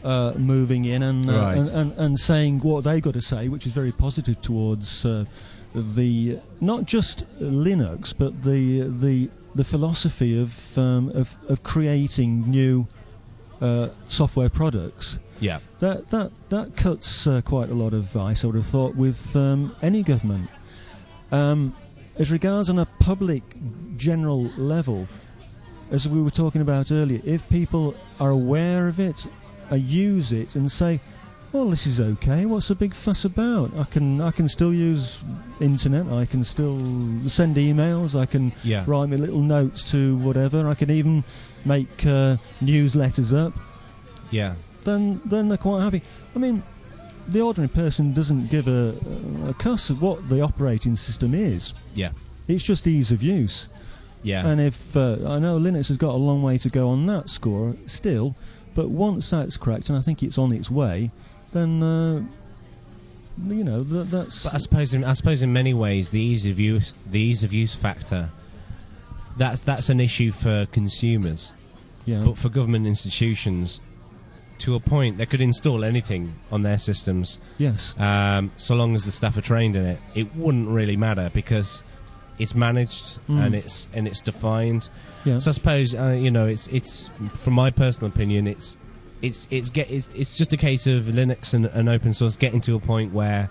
Speaker 6: uh, moving in and, uh,
Speaker 1: Right.
Speaker 6: and, and and saying what they got to say, which is very positive towards uh, the not just Linux, but the the the philosophy of um, of, of creating new uh, software products.
Speaker 1: Yeah.
Speaker 6: That that that cuts uh, quite a lot of ice, I would have thought, with um, any government. Um, as regards on a public general level, as we were talking about earlier, if people are aware of it, uh, use it, and say, "Well, this is okay. What's the big fuss about? I can I can still use internet. I can still send emails. I can
Speaker 1: Yeah.
Speaker 6: write me little notes to whatever. I can even make uh, newsletters up."
Speaker 1: Yeah.
Speaker 6: Then then they're quite happy. I mean, the ordinary person doesn't give a, a cuss of what the operating system is.
Speaker 1: Yeah.
Speaker 6: It's just ease of use.
Speaker 1: Yeah.
Speaker 6: And if uh, I know Linux has got a long way to go on that score still, but once that's cracked, and I think it's on its way, then uh, you know that, that's.
Speaker 1: But I suppose, in, I suppose, in many ways, the ease of use, the ease of use factor, that's that's an issue for consumers.
Speaker 6: yeah.
Speaker 1: But for government institutions, to a point, they could install anything on their systems,
Speaker 6: yes.
Speaker 1: um, so long as the staff are trained in it. It wouldn't really matter because it's managed
Speaker 6: Mm.
Speaker 1: and it's and it's defined.
Speaker 6: Yeah.
Speaker 1: So I suppose uh, you know, it's it's from my personal opinion, it's it's it's get it's, it's just a case of Linux and, and open source getting to a point where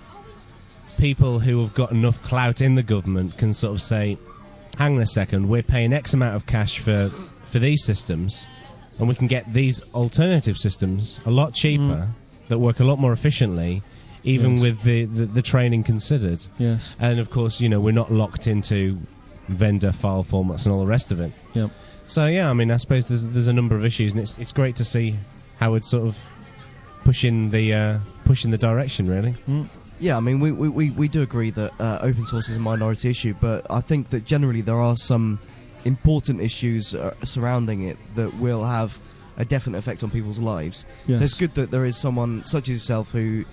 Speaker 1: people who have got enough clout in the government can sort of say, "Hang on a second, we're paying X amount of cash for for these systems, and we can get these alternative systems a lot cheaper that work a lot more efficiently." Even
Speaker 6: Yes.
Speaker 1: with the, the, the training considered.
Speaker 6: Yes.
Speaker 1: And of course, you know, we're not locked into vendor file formats and all the rest of it.
Speaker 6: Yep.
Speaker 1: So yeah, I mean, I suppose there's there's a number of issues, and it's it's great to see how it's sort of pushing the uh, pushing the direction, really.
Speaker 6: Mm.
Speaker 2: Yeah, I mean, we, we, we, we do agree that uh, open source is a minority issue, but I think that generally there are some important issues uh, surrounding it that will have a definite effect on people's lives.
Speaker 6: Yes.
Speaker 2: So it's good that there is someone such as yourself who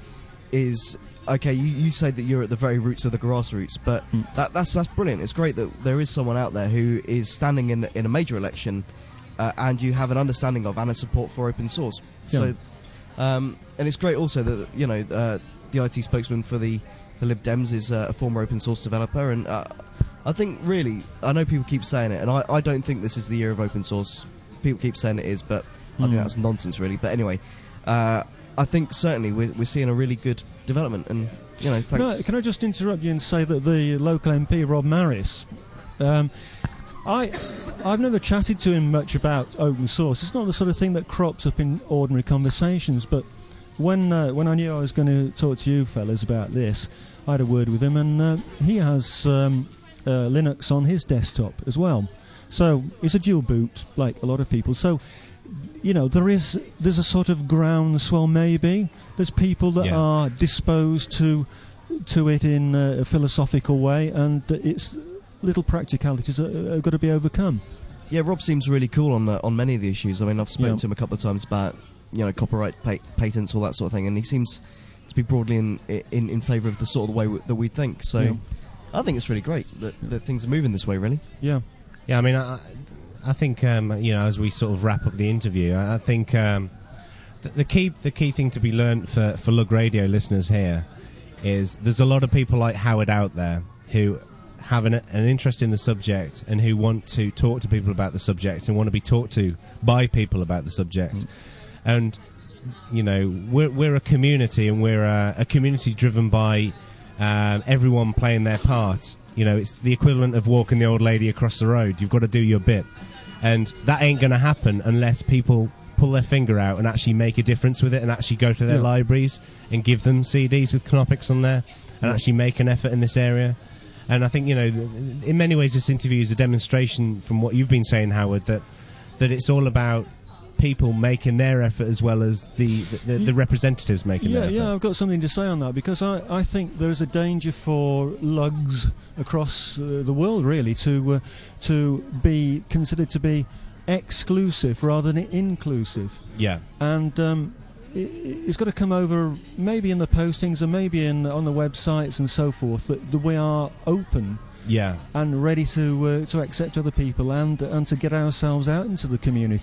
Speaker 2: is okay. You, you say that you're at the very roots of the grassroots, but
Speaker 6: Mm.
Speaker 2: that, that's that's brilliant. It's great that there is someone out there who is standing in in a major election, uh, and you have an understanding of and a support for open source. So, um, and it's great also that you know uh, the I T spokesman for the the Lib Dems is uh, a former open source developer, and uh, I think really, I know people keep saying it, and I, I don't think this is the year of open source. People keep saying it is, but I think
Speaker 6: Mm.
Speaker 2: that's nonsense, really. But anyway. Uh, I think certainly we're, we're seeing a really good development, and you know,
Speaker 6: Can I,
Speaker 2: thanks.
Speaker 6: can I just interrupt you and say that the local M P, Rob Maris, um, I, I've never chatted to him much about open source. It's not the sort of thing that crops up in ordinary conversations, but when uh, when I knew I was going to talk to you fellas about this, I had a word with him, and uh, he has um, uh, Linux on his desktop as well. So it's a dual boot, like a lot of people. So, you know, there is there's a sort of groundswell maybe. There's people that
Speaker 1: Yeah.
Speaker 6: are disposed to to it in a philosophical way, and it's little practicalities that are, are got to be overcome.
Speaker 2: Yeah, Rob seems really cool on uh, on many of the issues. I mean, I've spoken
Speaker 6: Yeah.
Speaker 2: to him a couple of times about you know copyright, pa- patents, all that sort of thing, and he seems to be broadly in in, in favour of the sort of way w- that we think. So,
Speaker 6: Yeah.
Speaker 2: I think it's really great that, that things are moving this way. Really.
Speaker 6: Yeah.
Speaker 1: Yeah, I mean, I, I think um, you know, as we sort of wrap up the interview, I, I think um, the, the key the key thing to be learnt for for Lug Radio listeners here is there's a lot of people like Howard out there who have an, an interest in the subject and who want to talk to people about the subject and want to be talked to by people about the subject.
Speaker 6: Mm.
Speaker 1: And you know, we're we're a community, and we're a, a community driven by um, everyone playing their part. You know, it's the equivalent of walking the old lady across the road. You've got to do your bit. And that ain't going to happen unless people pull their finger out and actually make a difference with it, and actually go to their
Speaker 6: Yeah.
Speaker 1: libraries and give them C Ds with Knoppix on there, and
Speaker 6: Yeah.
Speaker 1: actually make an effort in this area. And I think, you know, th- in many ways this interview is a demonstration from what you've been saying, Howard, that that it's all about people making their effort as well as the, the, the representatives making
Speaker 6: Yeah,
Speaker 1: their effort.
Speaker 6: yeah, I've got something to say on that, because I, I think there is a danger for lugs across uh, the world, really, to uh, to be considered to be exclusive rather than inclusive.
Speaker 1: Yeah.
Speaker 6: And um, it, it's got to come over, maybe in the postings and maybe in on the websites and so forth, that, that we are open
Speaker 1: Yeah.
Speaker 6: and ready to uh, to accept other people and and to get ourselves out into the community.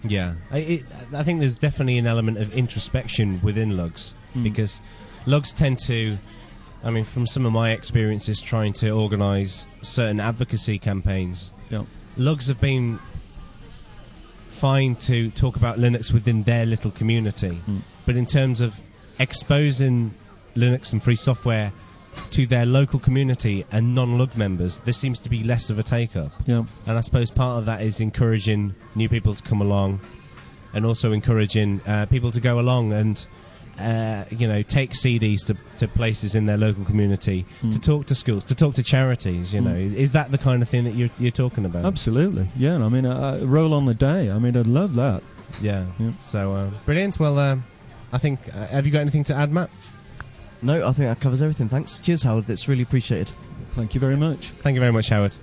Speaker 1: Yeah, I, it, I think there's definitely an element of introspection within Lugs,
Speaker 6: Mm.
Speaker 1: because Lugs tend to, I mean, from some of my experiences trying to organise certain advocacy campaigns,
Speaker 6: Yeah.
Speaker 1: Lugs have been fine to talk about Linux within their little community,
Speaker 6: Mm.
Speaker 1: but in terms of exposing Linux and free software to their local community and non-Lug members, there seems to be less of a take-up.
Speaker 6: Yeah.
Speaker 1: And I suppose part of that is encouraging new people to come along, and also encouraging uh, people to go along and, uh, you know, take C Ds to, to places in their local community,
Speaker 6: Mm.
Speaker 1: to talk to schools, to talk to charities. You
Speaker 6: Mm.
Speaker 1: know, is, is that the kind of thing that you're you're talking about?
Speaker 6: Absolutely. Yeah. I mean, uh, uh, roll on the day. I mean, I'd love that.
Speaker 1: Yeah.
Speaker 6: Yeah.
Speaker 1: So uh, brilliant. Well, uh, I think. Uh, have you got anything to add, Matt?
Speaker 4: No, I think that covers everything. Thanks. Cheers, Howard. That's really appreciated.
Speaker 6: Thank you very much.
Speaker 1: Thank you very much, Howard.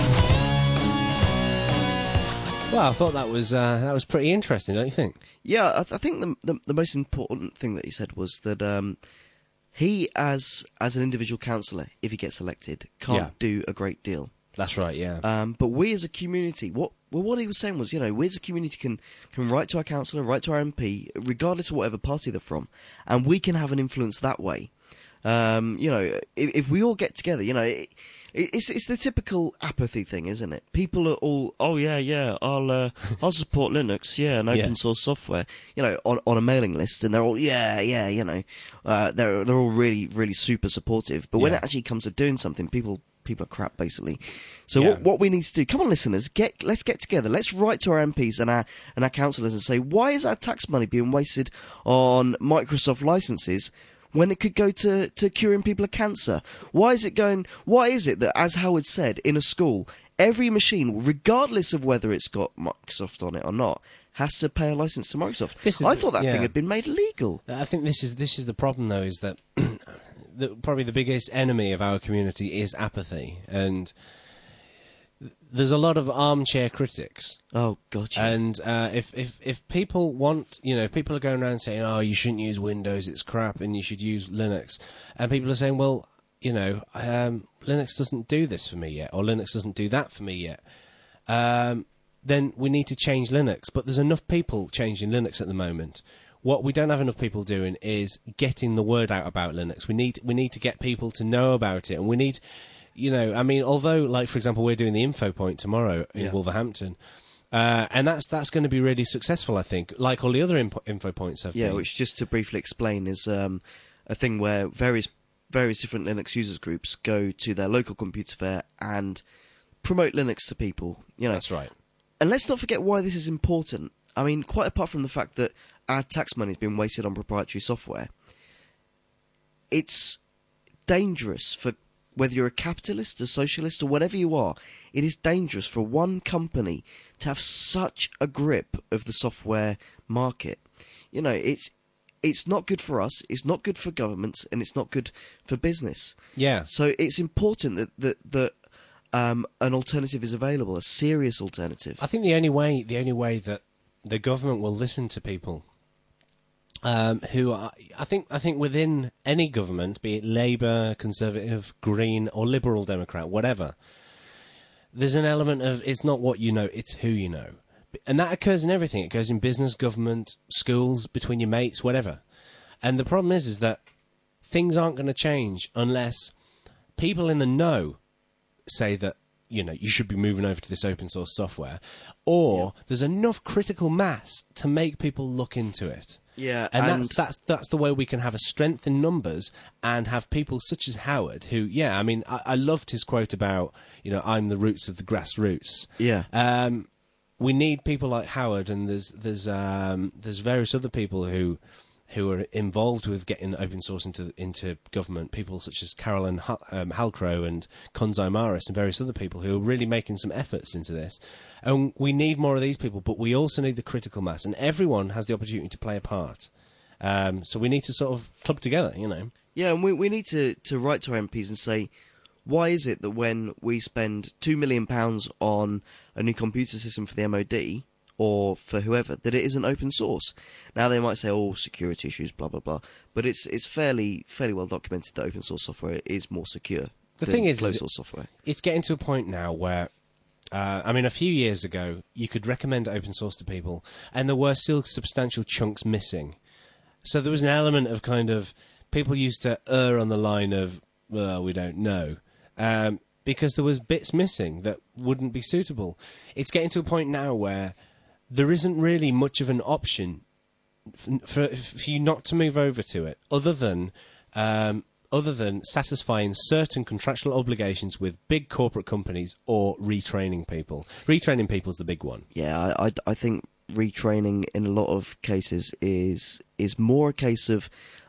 Speaker 1: Well, I thought that was uh, that was pretty interesting, don't you think?
Speaker 2: Yeah, I, th- I think the, the the most important thing that he said was that um, he, as as an individual councillor, if he gets elected, can't
Speaker 1: Yeah.
Speaker 2: do a great deal.
Speaker 1: That's right. Yeah.
Speaker 2: Um, but we as a community, what well, what he was saying was, you know, we as a community can can write to our councillor, write to our M P, regardless of whatever party they're from, and we can have an influence that way. Um, you know, if, if we all get together, you know, it, it's it's the typical apathy thing, isn't it? People are all, oh yeah, yeah, I'll uh, I'll support Linux, yeah, and open
Speaker 1: Yeah.
Speaker 2: source software, you know, on on a mailing list, and they're all, yeah, yeah, you know, uh, they're they're all really really super supportive. But when
Speaker 1: Yeah.
Speaker 2: it actually comes to doing something, people. People are crap, basically. So
Speaker 1: Yeah.
Speaker 2: what, what we need to do? Come on, listeners, get let's get together. Let's write to our M Ps and our and our councillors and say, why is our tax money being wasted on Microsoft licenses when it could go to, to curing people of cancer? Why is it going? Why is it that, as Howard said, in a school, every machine, regardless of whether it's got Microsoft on it or not, has to pay a license to Microsoft?
Speaker 1: This is
Speaker 2: I
Speaker 1: the-
Speaker 2: thought that
Speaker 1: yeah.
Speaker 2: thing had been made legal.
Speaker 1: I think this is this is the problem, though, is that the, probably the biggest enemy of our community is apathy, and there's a lot of armchair critics.
Speaker 2: Oh God! Yeah.
Speaker 1: And uh, if if if people want, you know, if people are going around saying, "Oh, you shouldn't use Windows; it's crap, and you should use Linux," and people are saying, "Well, you know, um, Linux doesn't do this for me yet, or Linux doesn't do that for me yet," um, then we need to change Linux. But there's enough people changing Linux at the moment. What we don't have enough people doing is getting the word out about Linux. We need we need to get people to know about it, and we need, you know, I mean, although, like for example, we're doing the Info Point tomorrow in
Speaker 2: Yeah.
Speaker 1: Wolverhampton, uh, and that's that's going to be really successful, I think, like all the other info, info points have
Speaker 2: Yeah,
Speaker 1: been.
Speaker 2: which, just to briefly explain, is um, a thing where various various different Linux users groups go to their local computer fair and promote Linux to people. You know,
Speaker 1: That's right.
Speaker 2: and let's not forget why this is important. I mean, quite apart from the fact that our tax money has been wasted on proprietary software, it's dangerous for whether you're a capitalist, a socialist, or whatever you are. It is dangerous for one company to have such a grip of the software market. You know, it's it's not good for us, it's not good for governments, and it's not good for business.
Speaker 1: Yeah.
Speaker 2: So it's important that that that um, an alternative is available, a serious alternative.
Speaker 1: I think the only way the only way that the government will listen to people um, who are, I think I think within any government, be it Labour, Conservative, Green, or Liberal Democrat, whatever, there's an element of it's not what you know, it's who you know. And that occurs in everything. It goes in business, government, schools, between your mates, whatever. And the problem is, is that things aren't going to change unless people in the know say that, you know, you should be moving over to this open source software, or there's enough critical mass to make people look into it.
Speaker 2: Yeah,
Speaker 1: and,
Speaker 2: and-
Speaker 1: that's that's that's the way we can have a strength in numbers and have people such as Howard, who, yeah, I mean, I, I loved his quote about, you know, I'm the roots of the grassroots.
Speaker 2: Yeah.
Speaker 1: Um, we need people like Howard, and there's there's um, there's various other people who who are involved with getting open source into into government. People such as Carolyn Hal- um, Halcrow and Konzai Maris and various other people who are really making some efforts into this. And we need more of these people, but we also need the critical mass, and everyone has the opportunity to play a part. Um, so we need to sort of club together, you know.
Speaker 2: Yeah, and we we need to, to write to our M Ps and say, why is it that when we spend two million pounds on a new computer system for the M O D or for whoever, that it isn't open source? Now they might say, oh, security issues, blah blah blah, but it's it's fairly fairly well documented that open source software is more secure.
Speaker 1: The
Speaker 2: than
Speaker 1: thing is,
Speaker 2: closed
Speaker 1: is
Speaker 2: source software.
Speaker 1: It's getting to a point now where Uh, I mean, a few years ago, you could recommend open source to people, and there were still substantial chunks missing. So there was an element of kind of people used to err on the line of, well, we don't know, um, because there was bits missing that wouldn't be suitable. It's getting to a point now where there isn't really much of an option for, for you not to move over to it, other than um, other than satisfying certain contractual obligations with big corporate companies or retraining people. Retraining people is the big one.
Speaker 2: Yeah, I, I, I think retraining in a lot of cases is is more a case of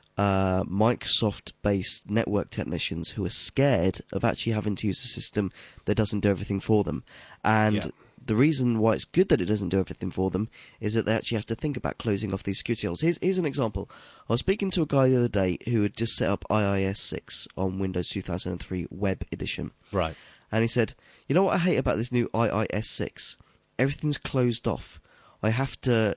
Speaker 2: uh, Microsoft-based network technicians who are scared of actually having to use a system that doesn't do everything for them. And
Speaker 1: Yeah.
Speaker 2: the reason why it's good that it doesn't do everything for them is that they actually have to think about closing off these security holes. Here's, here's an example. I was speaking to a guy the other day who had just set up I I S six on Windows two thousand three Web Edition.
Speaker 1: Right.
Speaker 2: And he said, you know what I hate about this new I I S six? Everything's closed off. I have to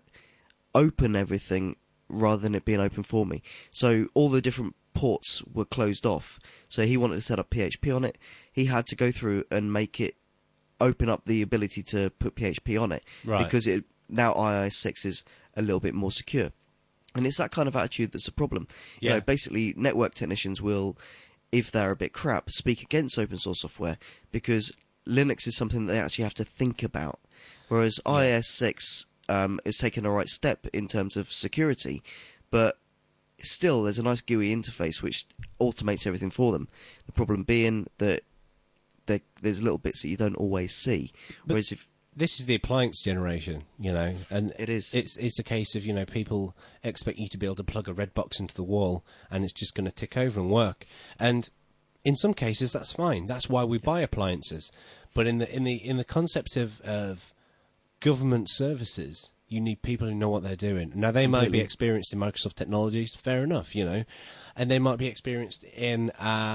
Speaker 2: open everything rather than it being open for me. So all the different ports were closed off. So he wanted to set up P H P on it. He had to go through and make it open up the ability to put P H P on it.
Speaker 1: Right.
Speaker 2: Because it now I I S six is a little bit more secure. And it's that kind of attitude that's a problem.
Speaker 1: Yeah.
Speaker 2: You know, basically, network technicians will, if they're a bit crap, speak against open source software because Linux is something that they actually have to think about. Whereas I I S six um, is taking a right step in terms of security, but still there's a nice G U I interface which automates everything for them. The problem being that there, there's little bits that you don't always see.
Speaker 1: But
Speaker 2: Whereas if
Speaker 1: this is the appliance generation, you know, and
Speaker 2: It is.
Speaker 1: It's it's a case of, you know, people expect you to be able to plug a red box into the wall and it's just going to tick over and work. And in some cases, that's fine. That's why we buy appliances. But in the in the in the concept of of government services, you need people who know what they're doing. Now, they might be
Speaker 2: Completely.
Speaker 1: experienced in Microsoft technologies, fair enough, you know, and they might be experienced in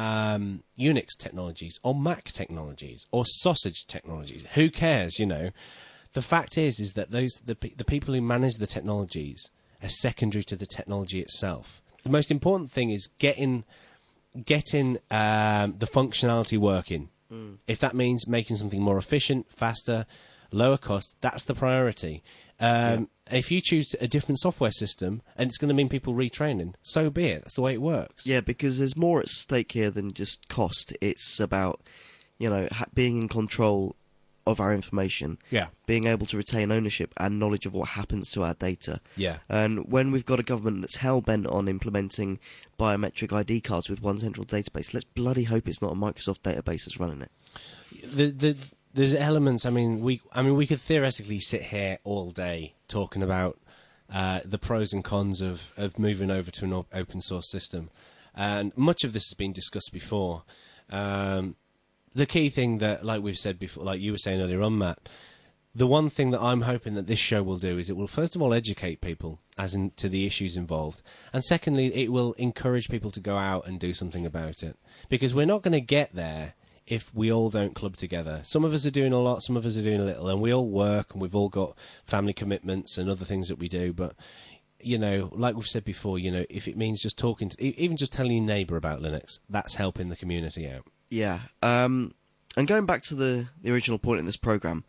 Speaker 1: um, Unix technologies or Mac technologies or sausage technologies. Who cares, you know? The fact is, is that those the pe- the people who manage the technologies are secondary to the technology itself. The most important thing is getting getting um, the functionality working.
Speaker 2: Mm.
Speaker 1: If that means making something more efficient, faster, lower cost, that's the priority. Um, If you choose a different software system and it's going to mean people retraining, so be it. That's the way it works.
Speaker 2: Yeah, because there's more at stake here than just cost. It's about, you know, ha- being in control of our information,
Speaker 1: Yeah.
Speaker 2: being able to retain ownership and knowledge of what happens to our data.
Speaker 1: Yeah.
Speaker 2: And when we've got a government that's hell-bent on implementing biometric I D cards with one central database, let's bloody hope it's not a Microsoft database that's running it.
Speaker 1: The the there's elements. I mean, we I mean we could theoretically sit here all day talking about uh, the pros and cons of of moving over to an op- open source system, and much of this has been discussed before. Um, the key thing that, like we've said before, like you were saying earlier on, Matt, the one thing that I'm hoping that this show will do is it will first of all educate people as in to the issues involved, and secondly, it will encourage people to go out and do something about it, because we're not going to get there if we all don't club together. Some of us are doing a lot, some of us are doing a little, and we all work, and we've all got family commitments and other things that we do. But, you know, like we've said before, you know, if it means just talking to, e- even just telling your neighbour about Linux, that's helping the community out.
Speaker 2: Yeah. Um, and going back to the, the original point in this program,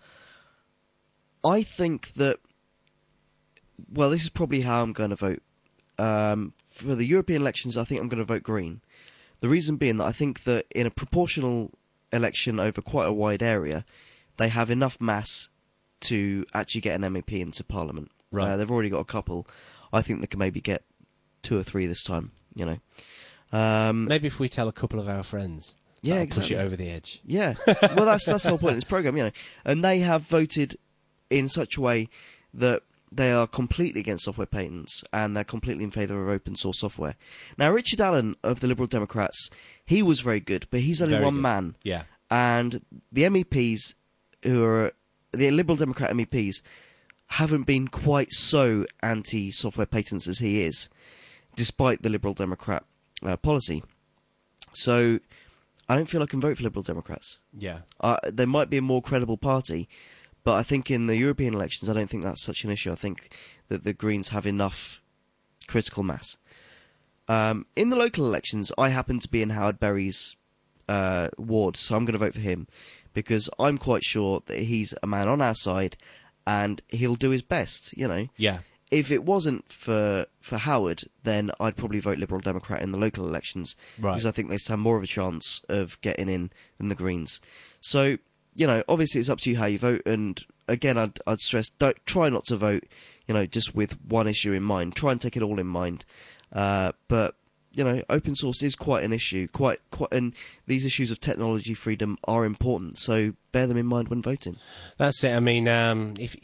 Speaker 2: I think that, well, this is probably how I'm going to vote. Um, for the European elections, I think I'm going to vote Green. The reason being that I think that in a proportional election over quite a wide area, they have enough mass to actually get an M E P into Parliament.
Speaker 1: Right.
Speaker 2: Uh, they've already got a couple. I think they can maybe get two or three this time, you know. Um,
Speaker 1: Maybe if we tell a couple of our friends,
Speaker 2: Yeah,
Speaker 1: that'll
Speaker 2: exactly.
Speaker 1: push it over the edge.
Speaker 2: Yeah, well, that's that's the whole point of this program, you know. And they have voted in such a way that they are completely against software patents and they're completely in favour of open source software. Now, Richard Allen of the Liberal Democrats, he was very good, but he's only
Speaker 1: Very
Speaker 2: one
Speaker 1: good.
Speaker 2: man.
Speaker 1: Yeah.
Speaker 2: And the M E Ps who are the Liberal Democrat M E Ps haven't been quite so anti-software patents as he is, despite the Liberal Democrat uh, policy. So I don't feel I can vote for Liberal Democrats.
Speaker 1: Yeah.
Speaker 2: Uh, they might be a more credible party, but I think in the European elections, I don't think that's such an issue. I think that the Greens have enough critical mass. Um, in the local elections, I happen to be in Howard Berry's uh, ward, so I'm going to vote for him because I'm quite sure that he's a man on our side, and he'll do his best. You know,
Speaker 1: Yeah.
Speaker 2: if it wasn't for for Howard, then I'd probably vote Liberal Democrat in the local elections,
Speaker 1: Right.
Speaker 2: because I think they stand more of a chance of getting in than the Greens. So, you know, obviously it's up to you how you vote, and again, I'd, I'd stress, don't try not to vote, you know, just with one issue in mind. Try and take it all in mind. Uh, but, you know, open source is quite an issue, quite, quite, and these issues of technology freedom are important, so bear them in mind when voting.
Speaker 1: That's it. I mean, um, if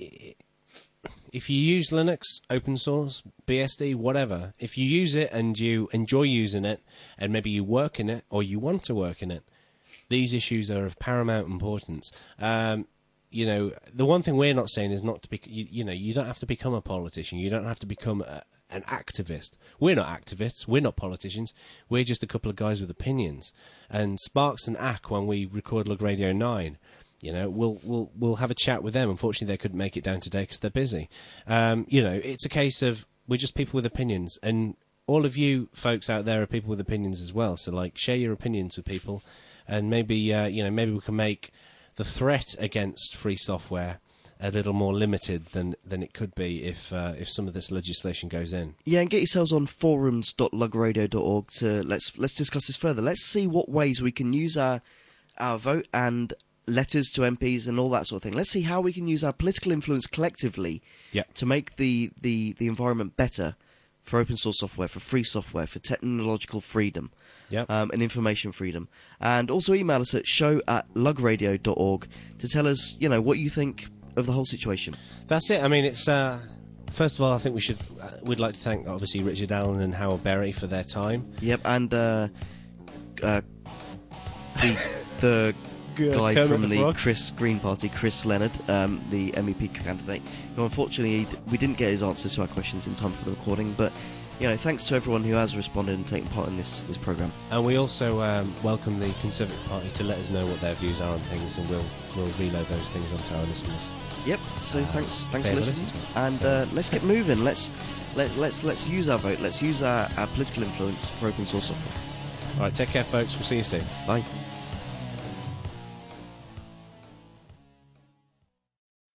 Speaker 1: if you use Linux, open source, B S D, whatever, if you use it and you enjoy using it, and maybe you work in it or you want to work in it, these issues are of paramount importance. Um, you know, the one thing we're not saying is not to be, you, you know, you don't have to become a politician. You don't have to become a, an activist. We're not activists. We're not politicians. We're just a couple of guys with opinions. And Sparks and Ack, when we record Lug Radio nine, you know, we'll we'll we'll have a chat with them. Unfortunately, they couldn't make it down today because they're busy. Um, you know, it's a case of we're just people with opinions, and all of you folks out there are people with opinions as well. So, like, share your opinions with people, and maybe uh, you know, maybe we can make the threat against free software a little more limited than than it could be if uh, if some of this legislation goes in.
Speaker 2: Yeah, and get yourselves on forums dot lug radio dot org to let's let's discuss this further. Let's see what ways we can use our our vote and letters to M Ps and all that sort of thing. Let's see how we can use our political influence collectively
Speaker 1: Yep.
Speaker 2: to make the, the, the environment better for open source software, for free software, for technological freedom,
Speaker 1: Yep.
Speaker 2: um, and information freedom. And also email us at show at lug radio dot org to tell us, you know, what you think of the whole situation.
Speaker 1: That's it. I mean, it's uh, first of all, I think we should uh, we'd like to thank obviously Richard Allen and Howard Berry for their time.
Speaker 2: Yep, and uh, uh, the the guy
Speaker 1: Kermit
Speaker 2: from
Speaker 1: the
Speaker 2: the,
Speaker 1: Frog.
Speaker 2: Chris Green Party, Chris Leonard, um, the M E P candidate, who unfortunately d- we didn't get his answers to our questions in time for the recording, but you know, thanks to everyone who has responded and taken part in this this program.
Speaker 1: And we also um, welcome the Conservative Party to let us know what their views are on things, and we'll we'll relay those things onto our listeners.
Speaker 2: Yep. So
Speaker 1: Uh,
Speaker 2: thanks thanks
Speaker 1: fair
Speaker 2: for
Speaker 1: to
Speaker 2: listening,
Speaker 1: listen to.
Speaker 2: and
Speaker 1: So-
Speaker 2: uh, let's get moving. Let's let let's let's use our vote. Let's use our, our political influence for open source software.
Speaker 1: All right, take care, folks. We'll see you soon.
Speaker 2: Bye.